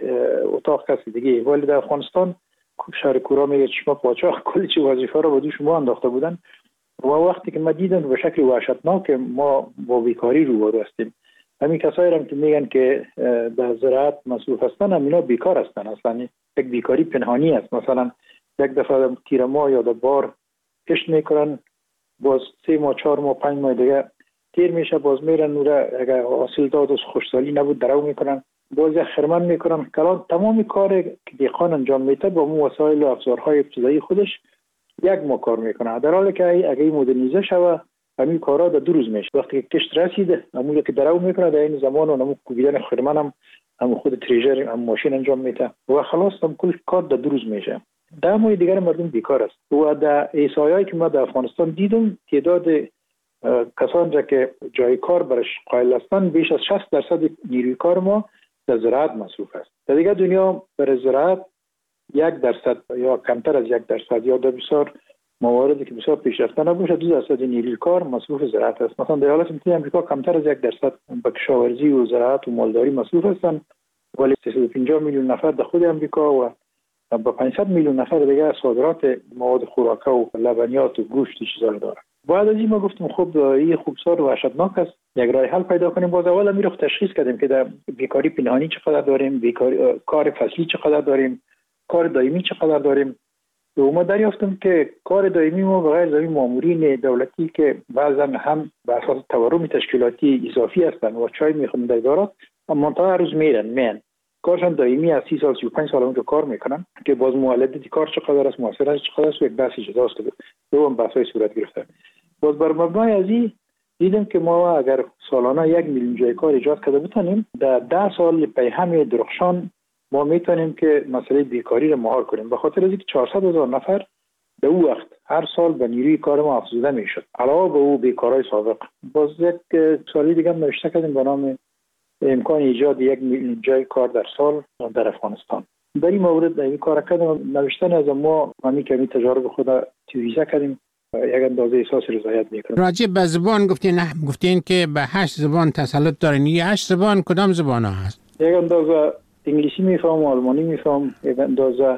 اتاق کسی دیگه. ولی در افغانستان شهر کورا میگه چشم پاچاق کلی چه وظیفه رو به دوش ما انداخته بودن و وقتی که ما دیدن به شکل وحشتناک ما با بیکاری روبرو هستیم. همین کسایی هم که میگن که در زراعت مصروف هستن همینا بیکار هستن، اصلا یک بیکاری پنهانی است. مثلا یک دفعه تیر ماه یا بار کشت میکنن، باز سه ماه چهار ماه پنج ماه دیگه تیر میشه، باز میرن نوره اگر حاصل داد و خوشسالی نبود درو میکنن، باز خرمن میکنن. کلان تمامی کار که دیخان انجام میده با مو وسایل و افزارهای ابتدایی خودش یک ماه کار میکنه، در حالی که اگه مدرنیزه شوه همین کارا در دو روز میشه. وقتی که کشت رسیده همون که درو میکنه در این زمان و نمو کوبیدن خرمن هم هم خود تریجر هم ماشین انجام میده و خلاص هم کل کار در دو روز میشه. در مورد دیگر مردم بیکار است و در احصایه‌ای که ما در افغانستان دیدم تعداد کسانی را که جای کار برش قائل هستند بیش از شصت درصد نیروی کار ما در زراعت مصروف است. در دیگر دنیا برای زراعت یک درصد یا کمتر از یک درصد یا در بسیار مواردی که بسیار پیشرفته نباشه دو درصد نیروی کار مصروف زراعت است. مثلا در ایالات متحده آمریکا کمتر از یک درصد به کشاورزی و زراعت و مالداری مصروف هستند، ولی سیصد و پنجاه میلیون نفر در خود آمریکا و با پانصد میلیون نفر دیگه صادرات مواد خوراکه و لبنیات و گوشت چیزا داره. بعد از این ما گفتم خب این خوبسار و وحشتناک است، یک راه حل پیدا کنیم. باز اول می رو تشخیص کردیم که در بیکاری پنهانی چقدر داریم، بیکاری کار فصلی چقدر داریم، کار دائمی چقدر داریم. و ما دریافتم که کار دائمی ما بغیر زمین مامورین دولتی که بعضا هم به اساس تورم تشکیلاتی اضافی هستند و چای میخورن در ادارات، اما تا هر روز میرن میان کارشان دائمی از سی سال سی و پنج سال اونجا کار میکنن که باز مولدیت کار چقدر است، موثریت چقدر است، یک بحث جداست که دو هم بحثای صورت گرفته. باز بر مبنای از این دیدم که ما اگر سالانه یک میلیون جای کار ایجاد کرده بتونیم، در ده سال پیهم درخشان ما میتونیم که مسئله بیکاری رو مهار کنیم. به خاطر اینکه چهارصد هزار نفر در اون وقت هر سال به نیروی کار ما افزوده میشد علاوه به اون بیکارای سابق. باز یک سوالی دیگه هم نوشته کردیم به نام امکان ایجاد یک میلیون جای کار در سال در افغانستان. در این مورد این کار کردیم، نوشتن از ما همین که می تجارب خود تیویزه کردیم یک اندازه احساس رضایت میکنم. راجع به زبان گفتین گفتین که به هشت زبان تسلط دارین. این هشت زبان کدام زبان ها هست؟ یک اندازه انگلیسی میفهم، آلمانی میفهم، یک اندازه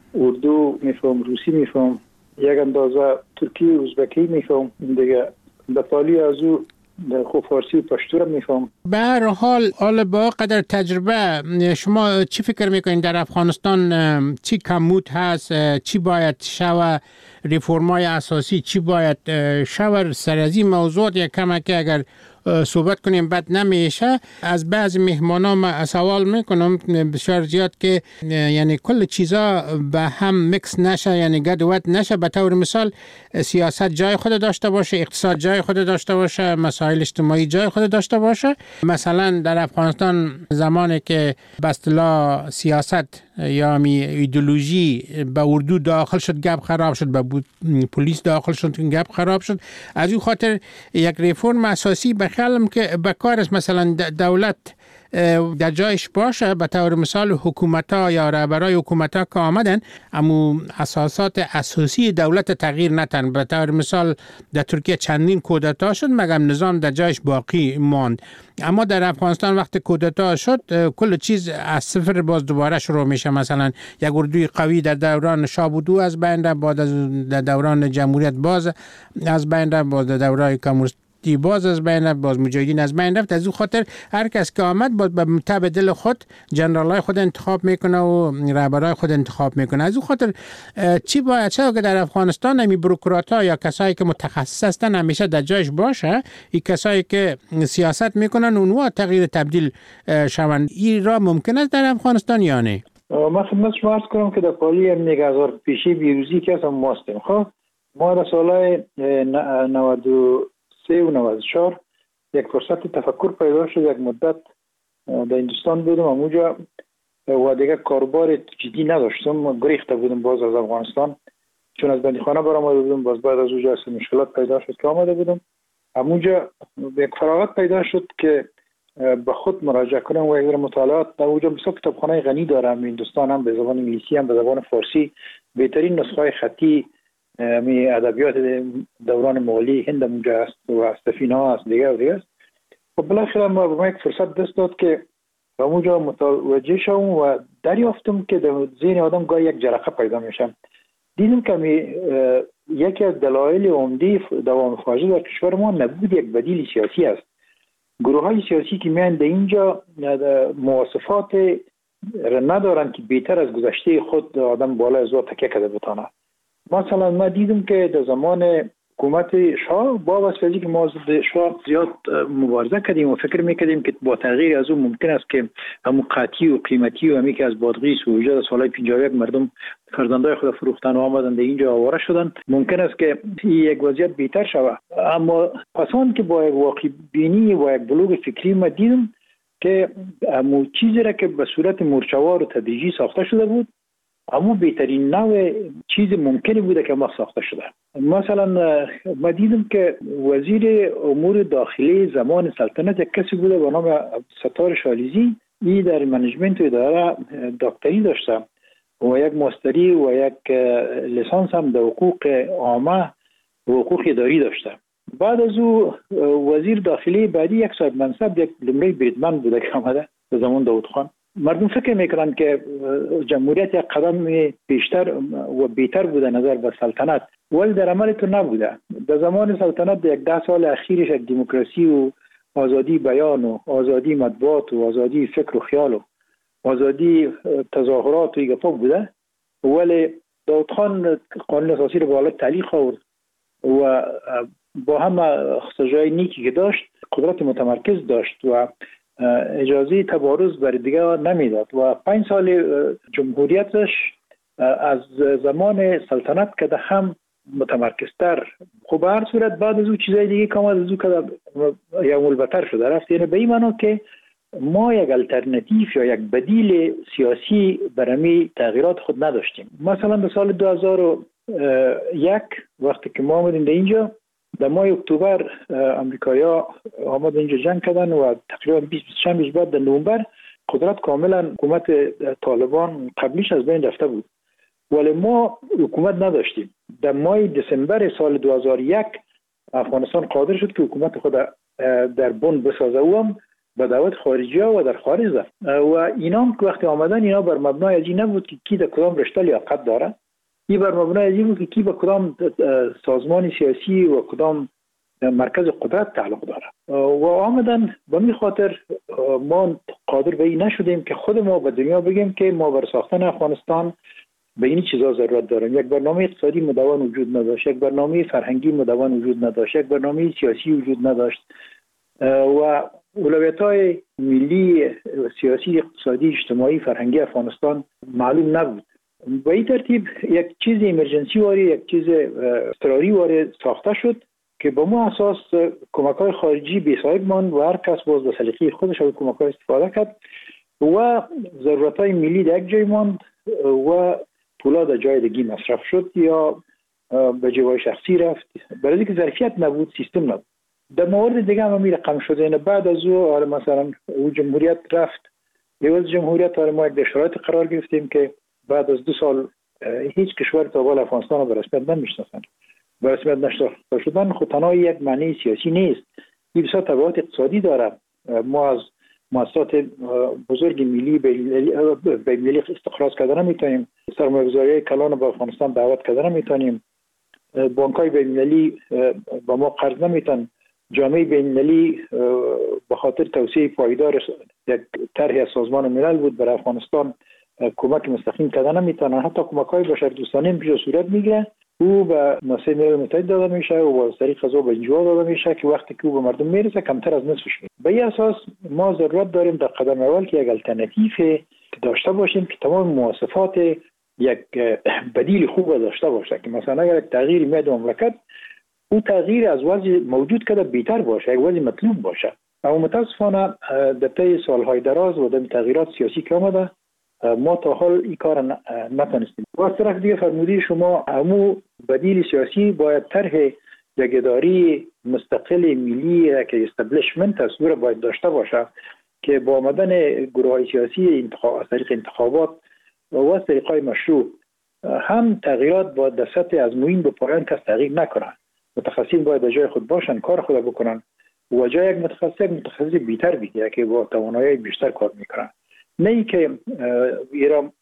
اردو میفهم، روسی میفهم، یک اندازه ترکی و ازبکی میفهم، دیگه به پالی از او خوب فارسی و پشتو رو میفهم. به هر حال حال با قدر تجربه شما چی فکر میکنین در افغانستان چی کمبود هست، چی باید شوه، ریفرمای اساسی چی باید شوه؟ سر از این موضوع یک کمک اگر صحبت کنیم بد نمیشه. از بعض مهمانا ما سوال میکنم بسیار زیاد که یعنی کل چیزا به هم مکس نشه، یعنی گد و ود نشه. به طور مثال سیاست جای خود داشته باشه، اقتصاد جای خود داشته باشه، مسائل اجتماعی جای خود داشته باشه. مثلا در افغانستان زمانی که به اصطلاح سیاست یا می ایدئولوژی به اردو داخل شد گپ خراب شد، به پلیس داخل شد گپ خراب شد. از این خاطر یک ریفرم اساسی بخیالم که به کار است مثلا دولت در جایش باشه. به طور مثال حکومت ها یا رهبرای حکومت ها که آمدن اما اساسات اساسی دولت تغییر نتن. به طور مثال در ترکیه چندین کودتا شد مگم نظام در جایش باقی ماند، اما در افغانستان وقت کودتا شد کل چیز از صفر باز دوباره شروع میشه. مثلا یک اردوی قوی در دوران شاه بودو از بین رفت، بعد از در دوران جمهوریت باز از بین رفت، باز در دوران کمونیست دی باز از بین رفت، باز مجاهدین از بین رفت. از اون خاطر هر کس که آمد باز به تبع دل خود جنرالای خود انتخاب میکنه و رهبرای خود انتخاب میکنه. از اون خاطر چی باید چه که در افغانستان همی بروکرات‌ها یا کسایی که متخصص هستن همیشه در جایش باشه، این کسایی که سیاست میکنن اونها تغییر تبدیل شوند. این را ممکن است در افغانستان یا نه؟ من خدمت شما عرض کنم که در پالی یک هزار پیشی بیروزی که هستم ما هستیم. خب ما در سالهای نود و سه و نود و چهار یک فرصت تفکر پیدا شد. یک مدت در هندوستان بودم، اونجا و دیگه کاربار جدی نداشتم، گریخته بودم باز از افغانستان چون از بندیخانه برآمده بودم. باز بعد از اونجا مشکلات پیدا شد که آمده بودم. اونجا یک فراغت پیدا شد که به خود مراجعه کنم و یک مطالعات در اونجا بسیار کتابخانه غنی دارم. هندوستان هم به زبان انگلیسی هم به زبان فارسی بهترین نسخه خطی می ادبیات دوران مغولی هند اونجا است و سفینه ها است دیگه و دیگه است. و بالاخره ما به ما یک فرصت دست داد که به اونجا متوجه شوم و دریافتم که در ذهن آدم گاهی یک جرقه پیدا میشم. دیدم که یکی از دلایل عمده دوام فاجعه در کشور ما نبود یک بدیل سیاسی است. گروه های سیاسی که میان در اینجا مواصفات را ندارن که بهتر از گذشته خود آدم بالا از او تکیه کرده بتانه. مثلا ما دیدم که در زمان حکومت شاه با واسطه که ما ضد شاه زیاد مبارزه کردیم و فکر میکردیم که با تغییر از اون ممکن است که همون قاطی و قیمتی و همی که از بادغیس و وجود از سالهای پنجاه و یک مردم فرزندای خود فروختن و آمدن در اینجا آواره شدن، ممکن است که یک وضعیت بهتر شود. اما پسان که با یک واقع بینی و یک بلوغ فکری ما دیدم که همون چیزی را که به صورت مرچوار و تدریجی ساخته شده بود اما بهترین نوع چیز ممکنی بوده که ما ساخته شده. مثلا ما دیدم که وزیر امور داخلی زمان سلطنت یک کسی بوده به نام ستار شالیزی. این در منیجمنت و اداره دکتری داشته و یک ماستری و یک لیسانس هم در حقوق عامه و حقوق اداری داشته. بعد از او وزیر داخلی بعدی یک صاحب منصب یک لمری بریدمن بوده که آمده به زمان داود خان. مردم فکر میکنند که جمهوریت یک قدم بیشتر و بیتر بوده نظر به سلطنت، ولی در عمل تو نبوده. در زمان سلطنت یک ده سال اخیرش یک دموکراسی و آزادی بیان و آزادی مطبوعات و آزادی فکر و خیال و آزادی تظاهرات و ایگفا بوده، ولی داود خان قانون اساسی رو به حالت تعلیق آورد و با همه خصوصیات نیکی که داشت قدرت متمرکز داشت و اجازه تبارز برای دیگه نمیداد و پنج سال جمهوریتش از زمان سلطنت که هم متمرکزتر. خب به هر صورت بعد از او چیزای دیگه که از او که یوم البتر شده رفت، یعنی به این معنا که ما یک الटरनेटिव یا یک بدیل سیاسی برای تغییرات خود نداشتیم. مثلا به سال دو هزار و یک وقتی که ما آمدیم در اینجا، در ماه اکتبر امریکایی‌ها آمد اینجا جنگ کردن و تقریبا بیست بیست و پنج روز بعد در نوامبر قدرت کاملا حکومت طالبان قبلیش از بین رفته بود، ولی ما حکومت نداشتیم. در ماه دسامبر سال دو هزار و یک افغانستان قادر شد که حکومت خود در بن بسازه و هم به دعوت خارجی ها و در خارج رفت و اینا که وقتی آمدن اینا بر مبنای ازی نبود که کی در کدام رشته لیاقت داره، این بر مبنای ازی بود که کی به کدام سازمان سیاسی و کدام مرکز قدرت تعلق داره و آمدن. به این خاطر ما قادر به این نشدیم که خود ما به دنیا بگیم که ما بر ساختن افغانستان به این چیزا ضرورت داریم. یک برنامه اقتصادی مدون وجود نداشت، یک برنامه فرهنگی مدون وجود نداشت، یک برنامه سیاسی وجود نداشت و اولویت‌های ملی سیاسی اقتصادی اجتماعی فرهنگی افغانستان معلوم نبود. به این ترتیب یک چیز ایمرجنسی واری، یک چیز اضطراری واری ساخته شد که با ما اساس کمک‌های خارجی بی‌سابق ماند و هر کس باز به سلیقه خودش از کمک‌ها استفاده کرد و ضرورت‌های ملی در یک جای ماند و پولا در جای دیگه مصرف شد یا به جای شخصی رفت، برای اینکه ظرفیت نبود، سیستم نبود. در مورد دیگه هم می رقم شده، یعنی بعد از او حالا مثلا او جمهوریت رفت، بیوز جمهوریت حالا ما یک در شرایط قرار گرفتیم که بعد از دو سال هیچ کشور تا حال افغانستان رو به رسمیت نمیشناسن. به رسمیت نشناخته شدن خود تنها یک معنی سیاسی نیست، این بسیار تبعات اقتصادی داره. ما از مؤسسات بزرگ ملی به ملی استخراج کردن نمیتونیم، سرمایه‌گذاری کلان به افغانستان دعوت کردن نمیتونیم، بانک‌های بین‌المللی با ما قرض نمیتن، جامعه بین‌المللی به خاطر توسعه پایدار یک طرح از سازمان ملل بود برای افغانستان کمک مستقیم کردن نمیتونن. حتی کمک‌های بشردوستانه پیش صورت میگیره، او به مؤسسه ملل متحد داده میشه و با طریق از او به انجوا داده میشه که وقتی که او به مردم میرسه کمتر از نصفش میشه. به این اساس ما ضرورت داریم در قدم اول که یک الटरनेटिव داشته باشیم که تمام مواصفات یک بدیل خوب داشته باشه، که مثلا اگر یک تغییر میاد مملکت، او تغییر از وضع موجود که بهتر باشه، یک وضع مطلوب باشه. اما متاسفانه در طی سالهای دراز و در تغییرات سیاسی که آمده ما تا حال این کار نتونستیم. و از طرف دیگه فرمودی شما همو بدیل سیاسی باید طرح یک اداری مستقل ملی که استبلیشمنت از او باید داشته باشه که با آمدن گروه‌های سیاسی انتخاب از طریق انتخابات و از طریق‌های مشروع هم تغییرات باید در سطح از موین به پایان کس تغییر نکنن. متخصصین باید در جای خود باشن، کار خود بکنن و جای یک متخصص یک متخصص بیشتر بگیره که با توانایی بیشتر کار میکنن، نه اینکه ایران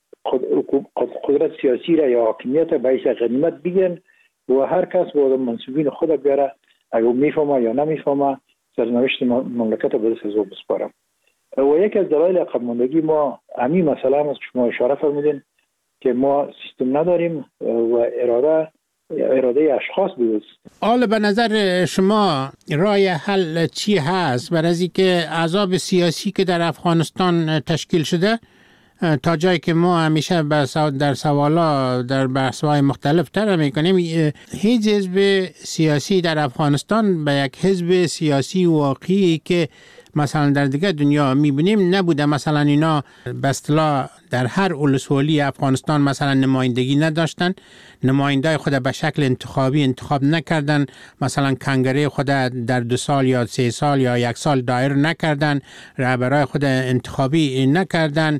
قدرت سیاسی را یا حاکمیت باعث غنیمت بگیرن و هر کس با منصوبین خود بیاره، اگر میفهمه یا نمیفهمه سرنوشت مملکت به دست از او بسپاره. و یکی از دلایل عقب ماندگی ما همین مسئله هم است که شما اشاره فرمودین که ما سیستم نداریم و اراده اراده اشخاص بود. حالا به نظر شما راه حل چی هست برای از اینکه احزاب سیاسی که در افغانستان تشکیل شده تا جایی که ما همیشه در سوالا در بحث‌های مختلف تر میکنیم، هیچ حزب سیاسی در افغانستان به یک حزب سیاسی واقعی که مثلا در دیگه دنیا میبینیم نبوده. مثلا اینا به اصطلاح در هر ولسوالی افغانستان مثلا نمایندگی نداشتن، نماینده خود به شکل انتخابی انتخاب نکردن، مثلا کنگره خود در دو سال یا سه سال یا یک سال دایر نکردن، رهبرای خود انتخابی نکردن،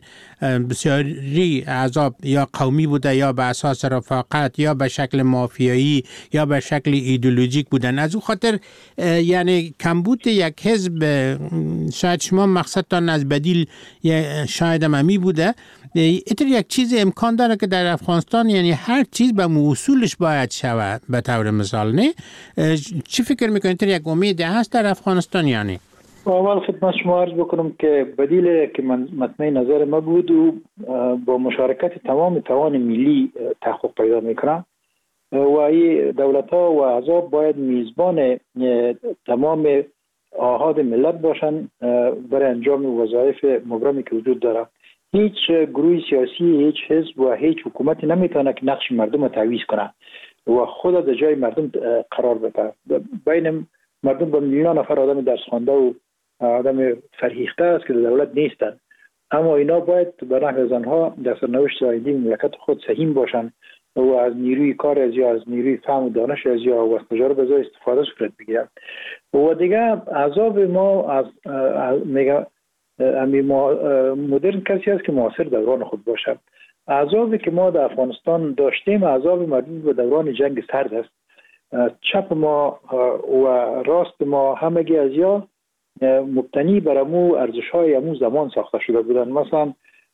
بسیاری احزاب یا قومی بوده یا به اساس رفاقت یا به شکل مافیایی یا به شکل ایدئولوژیک بودن. از اون خاطر یعنی کمبود یک حزب شاید شما مقصدتان از بدیل شاید امی بوده، اینطور یک چیز امکان داره که در افغانستان یعنی هر چیز به اصولش باید شود به طور مثال، نه؟ چی فکر میکنید یک امید هست در افغانستان یعنی؟ اول خدمت شما عرض بکنم که بدیل که من مطمئن نظر ما بود و با مشارکت تمام توان ملی تحقق پیدا میکنه و این دولت ها و احزاب باید میزبان تمام آحاد ملت باشن برای انجام وظایف مبرمی که وجود داره. هیچ گروه سیاسی، هیچ حزب و هیچ حکومتی نمیتونه که نقش مردم رو تعویض کنه و خود در جای مردم قرار بده. بین مردم با میلیون نفر آدم درس خوانده و آدم فرهیخته است که دولت نیستن، اما اینا باید به نحو زنها در سرنوشت آینده مملکت خود سهیم باشن و از نیروی کار از یا از نیروی فهم و دانش از یا و از تجارب از استفاده صورت بگیرن. و دیگه عذاب ما از میگه امی مدرن کسی است که معاصر دوران خود باشه. عذابی که ما در افغانستان داشتیم عذاب مربوط به دوران جنگ سرد است. چپ ما و راست ما همگی از یا مبتنی بر امو ارزش‌های امو زمان ساخته شده بودن. مثلا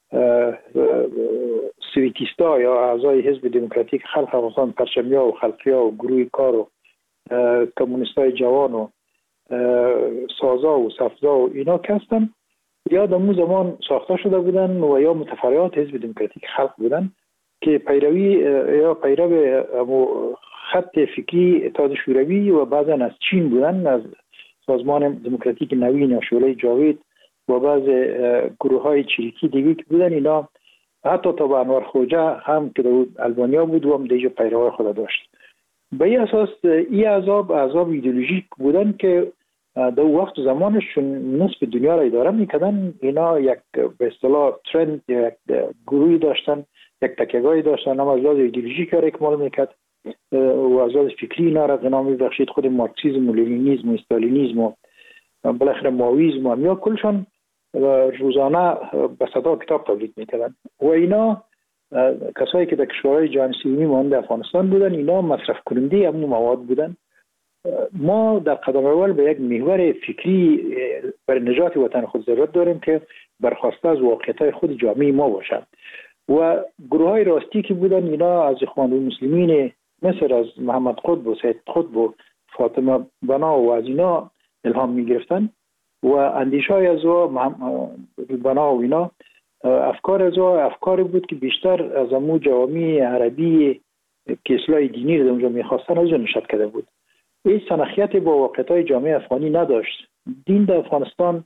سویتیستا یا اعضای حزب دموکراتیک خلق افغانستان، پرچمیا و خلقیا و گروه کار و کمونیستای جوان و سازا و صفزا و اینا کستن یا در امو زمان ساخته شده بودن و یا متفرعات حزب دموکراتیک خلق بودن که پیروی یا پیرو امو خط فکری اتحاد شوروی و بعضا از چین بودن، از سازمان دموکراتیک نوین یا شعله جاوید و بعض گروه های چریکی دیگه که بودن. اینا حتی تا به انوار خوجه هم که در البانیا بود و هم دیگه پیروای خود داشت. به این اساس این عذاب عذاب ایدئولوژیک بودن که در وقت زمانشون نصف دنیا را اداره میکردن. اینا یک به اصطلاح ترند یا یک گروهی داشتن، یک تکیه‌گاهی داشتن، هم از لحاظ ایدئولوژیک را اکمال میکرد و از لحاظ فکری اینا را غنا میبخشید. خود مارکسیسم و لنینیسم و استالینیسم و بالاخره ماویسم و یا کلشان روزانه به صدا کتاب تولید میکردن و اینا کسایی که در کشورهای جهان سومی مانند افغانستان بودن اینا مصرف کننده همون مواد بودن. ما در قدم اول به یک محور فکری برای نجات وطن خود ضرورت داریم که برخواسته از واقعیت‌های خود جامعه ما باشد و گروه های راستی که بودن اینا از اخوان المسلمین مثل از محمد قطب و سید قطب و فاطمه بنا و از اینا الهام می گرفتن و اندیشه های از او بنا و اینا افکار از او افکاری بود که بیشتر از امو جوامع عربی که اصلاح دینی رو اونجا می خواستن از نشد کرده بود. این سنخیت با واقعیت‌های جامعه افغانی نداشت. دین در افغانستان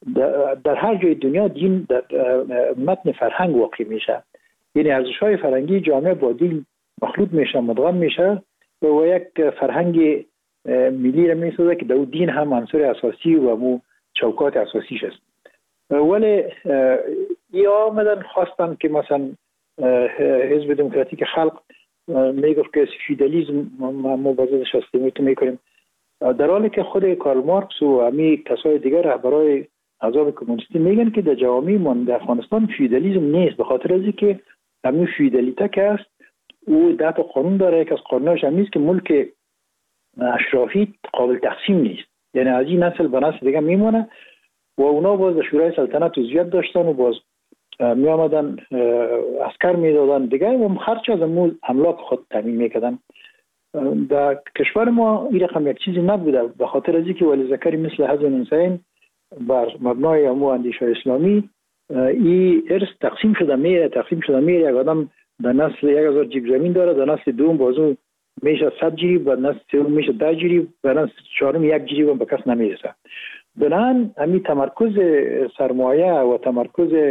در هر جای دنیا دین در متن فرهنگ واقع میشه، یعنی ارزش‌های فرهنگی جامعه با دین مخلوط میشه، مدغم میشه و یک فرهنگ ملی را میسازه که در دین هم عنصر اساسی و مو چوکات اساسیش است. ولی یا آمدن خواستن که مثلا حزب دموکراتیک خلق میگفت که فیودالیسم ما بازش استفاده میکنیم، در حالی که خود کارل مارکس و امی کسای دیگر رهبرای احزاب کمونیستی میگن که در جوامع ما در افغانستان فیودالیسم نیست، به خاطر از اینکه امی فیودالیته که است او ده تا قانون داره. یک از قانوناش هم نیست که ملک اشرافی قابل تقسیم نیست، یعنی از این نسل به نسل دیگه میمونه و اونا باز در شورای سلطنت عضویت داشتن و باز می آمدن عسکر می دادن دیگه و خرچ از امو املاک خود تامین میکردن. در کشور ما این رقم یک چیزی نبوده، به خاطر از اینکه ولی ذکری مثل حسن حسین بر مبنای امو اندیشه اسلامی این ارث تقسیم شده میره تقسیم شده میره یک آدم در نسل یک هزار جیب زمین داره، در نسل دوم بازو میشه صد جریب، و نسل سوم میشه ده جریب، و نسل چهارم یک جریب هم به کس نمیرسه. بنابراین همین تمرکز سرمایه و تمرکز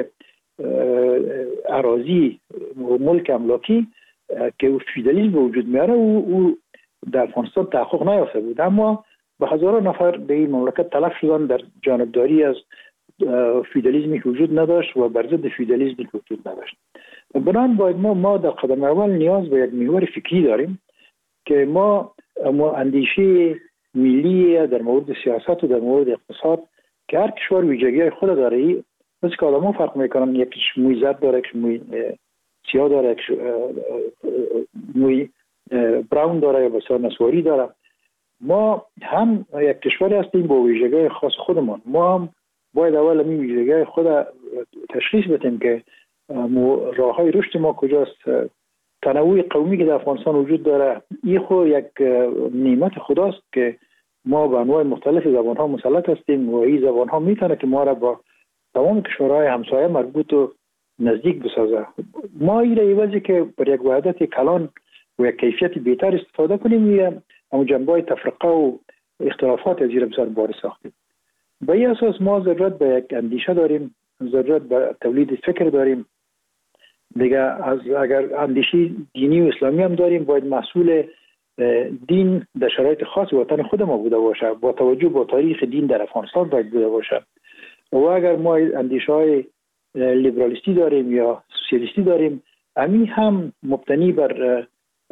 اراضی و ملک املاکی که او فیودالیسم به وجود میاره او, او در افغانستان تحقق نیافته بود، اما به هزاران نفر در این مملکت تلف شدن در جانبداری از فیودالیسمی که وجود نداشت و بر ضد فیودالیسمی که وجود نداشت. بنابراین باید ما ما در قدم اول نیاز به یک محور فکری داریم که ما ما اندیشه ملی در مورد سیاست و در مورد اقتصاد که هر کشور ویژگی‌های خود داره، مثل که آدم‌ها فرق میکنن، یکیش موی زرد داره، یکیش موی سیاه داره، یکیش موی براون داره یا بسیار نسواری داره. ما هم یک کشور هستیم با ویژگی خاص خودمان. ما هم باید اول این ویژگی خود تشخیص بدیم که راه های رشد ما کجاست. تنوع قومی که در افغانستان وجود داره این خود یک نعمت خداست که ما به انواع مختلف زبان ها مسلط هستیم و این زبان ها میتونه که ما را با تمام کشورهای همسایه مربوط و نزدیک بسازه. ما این ایوازی که بر یک وحدت کلان و یک کیفیت بهتر استفاده کنیم، اما جنبه تفرقه و اختلافات از زیر بسر بار ساختیم. به این اساس ما ضرورت به یک اندیشه داریم، ضرورت به تولید فکر داریم. دیگه از اگر اندیشه دینی و اسلامی هم داریم، باید مسئول دین در شرایط خاص وطن خود ما بوده باشه، با توجه به تاریخ دین در افغانستان باید بوده باشه. و اگر ما اندیشه های لیبرالیستی داریم یا سوسیالیستی داریم، امی هم مبتنی بر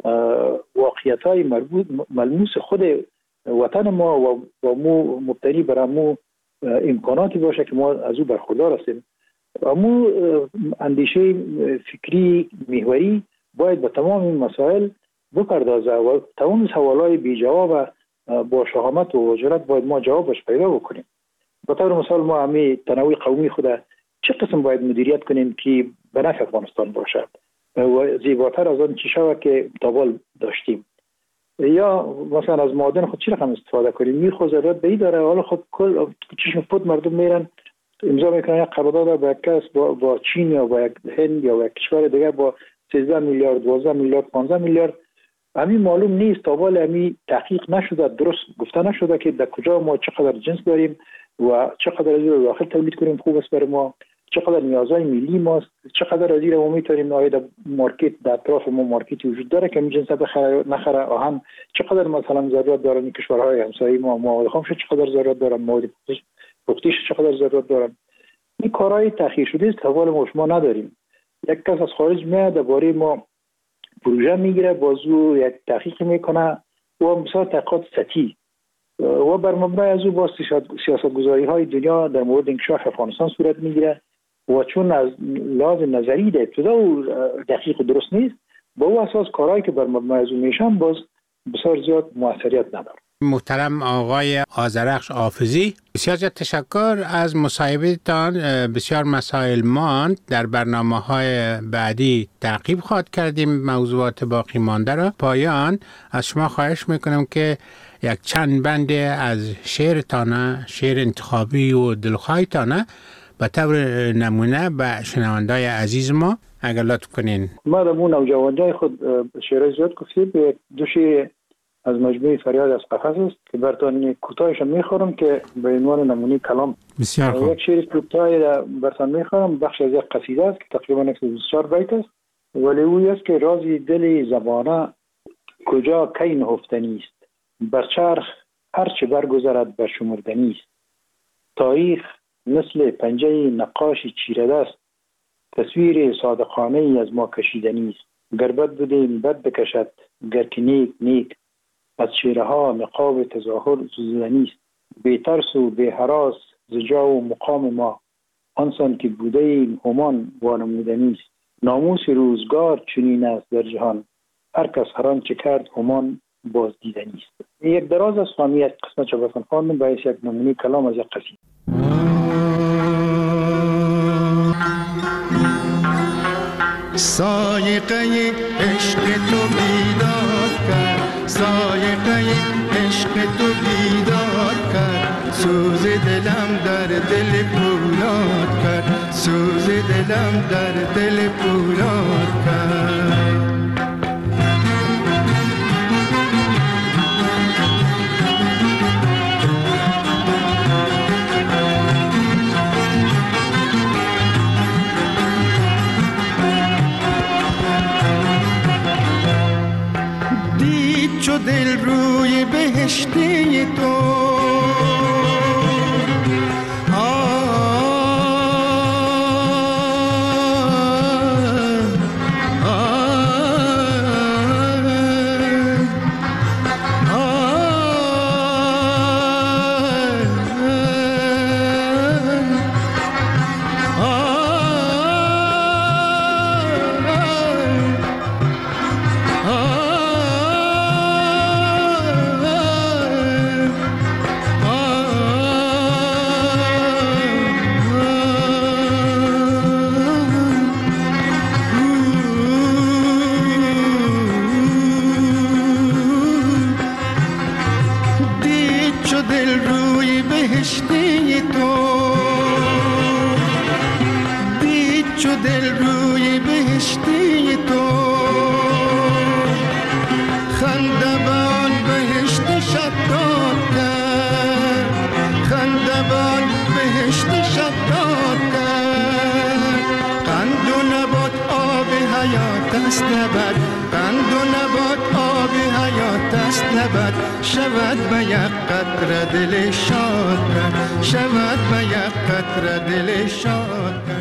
واقعیت های مربوط ملموس خود وطن ما و با مو مبتنی بر امو امکاناتی باشه که ما از او برخوردار هستیم. امو اندیشه فکری محوری باید به تمام این مسائل بپردازه و تمام سوالای بی جواب با شهامت و جرأت باید ما جوابش پیدا بکنیم. به طور مثال ما همه تنوع قومی خود چه قسم باید مدیریت کنیم که به نفع افغانستان باشد و زیباتر از آن چی شود که تابال داشتیم، یا مثلا از معادن خود چی رقم استفاده کنیم. می خود ضرورت به این داره. حالا خود کل چشم فوت مردم میرن امضا میکنن یک قرارداد با یک کس با, با چین یا با یک هند یا با یک کشور دیگه با سیزده میلیارد دوازده میلیارد پانزده میلیارد. همین معلوم نیست، تابال همین تحقیق نشده، درست گفته نشده که در کجا ما چقدر جنس داریم و چقدر از این داخل تولید کنیم خوب است برای ما، چقدر نیازهای ملی ماست، چقدر از این ما میتونیم آیا در مارکت در اطراف ما مارکتی وجود داره که این جنس بخره نخره، آهن چقدر مثلا ضرورت دارن کشورهای همسایه ما، مواد خامش چقدر ضرورت دارن، مواد پختیش چقدر ضرورت دارن. این کارهای تأخیر شده است، حوال ما شما نداریم. یک کس از خارج میاد درباره ما پروژه میگیره، بازو یک تحقیق میکنه و مثلا تحقیقات سطحی و بر مبنای از او با سیاست گذاری های دنیا در مورد انکشاف افغانستان صورت میگیره و چون از لحاظ نظری در ابتدا و دقیق و درست نیست، با او اساس کارهایی که بر مبنای از او میشن باز بسیار زیاد موثریت نداره. محترم آقای آذرخش حافظی، بسیار زیاد تشکر از مصاحبهتان. بسیار مسائل ماند، در برنامه‌های بعدی تعقیب خواهد کردیم موضوعات باقی مانده را. پایان از شما خواهش میکنم که یک چند بند از شعرتانه، شعر انتخابی و دلخواهتانه به طور نمونه به شنوندای عزیز ما اگر لطف کنین. ما در مون نوجوانجای خود شعر زیاد گفتیم، دو شعر از مجموعه فریاد از قفس است که براتون کوتاهش میخورم که به عنوان نمونه کلام. بسیار خوب. یک شعر کوتاه براتون میخورم، بخش از یک قصیده است که تقریبا صد و بیست و چهار بیت است، ولی او است که رازی دل زبانه کجا کی نهفتنی است، بر چرخ هر چه برگذرد بر شمردنی است، تاریخ مثل پنجه نقاشی چیره دست، تصویر صادقانه ای از ما کشیدنی است، گر بد بودیم بد بکشد، گر که نیک نیک، از چهره ها نقاب تظاهر زدنی است، بی ترس و بی هراس ز جا و مقام ما، آنسان که بوده ایم همان وانمودنی است، ناموس روزگار چنین است در جهان، هر کس هر آنچه کرد همان باز دیدنی است. یک دراز از فهمی یک قسمت چه بسن خواندم باعث یک نمونه کلام از یک قصیده. سایقه عشق تو بیدار کرد، سایقه عشق تو بیدار کرد، سوز دلم در دل پولاد کرد، سوز دلم در دل پولاد کرد. چو دل روی بهشتی تو چو دل روی بهشتی تو خندبان بهشت شداد کرد خندبان بهشت شداد کرد قند و نبات آب حیات است نبات قند و نبات آب حیات است نبات شود به یک قطره دل شاد کرد شود به یک قطره دل شاد کرد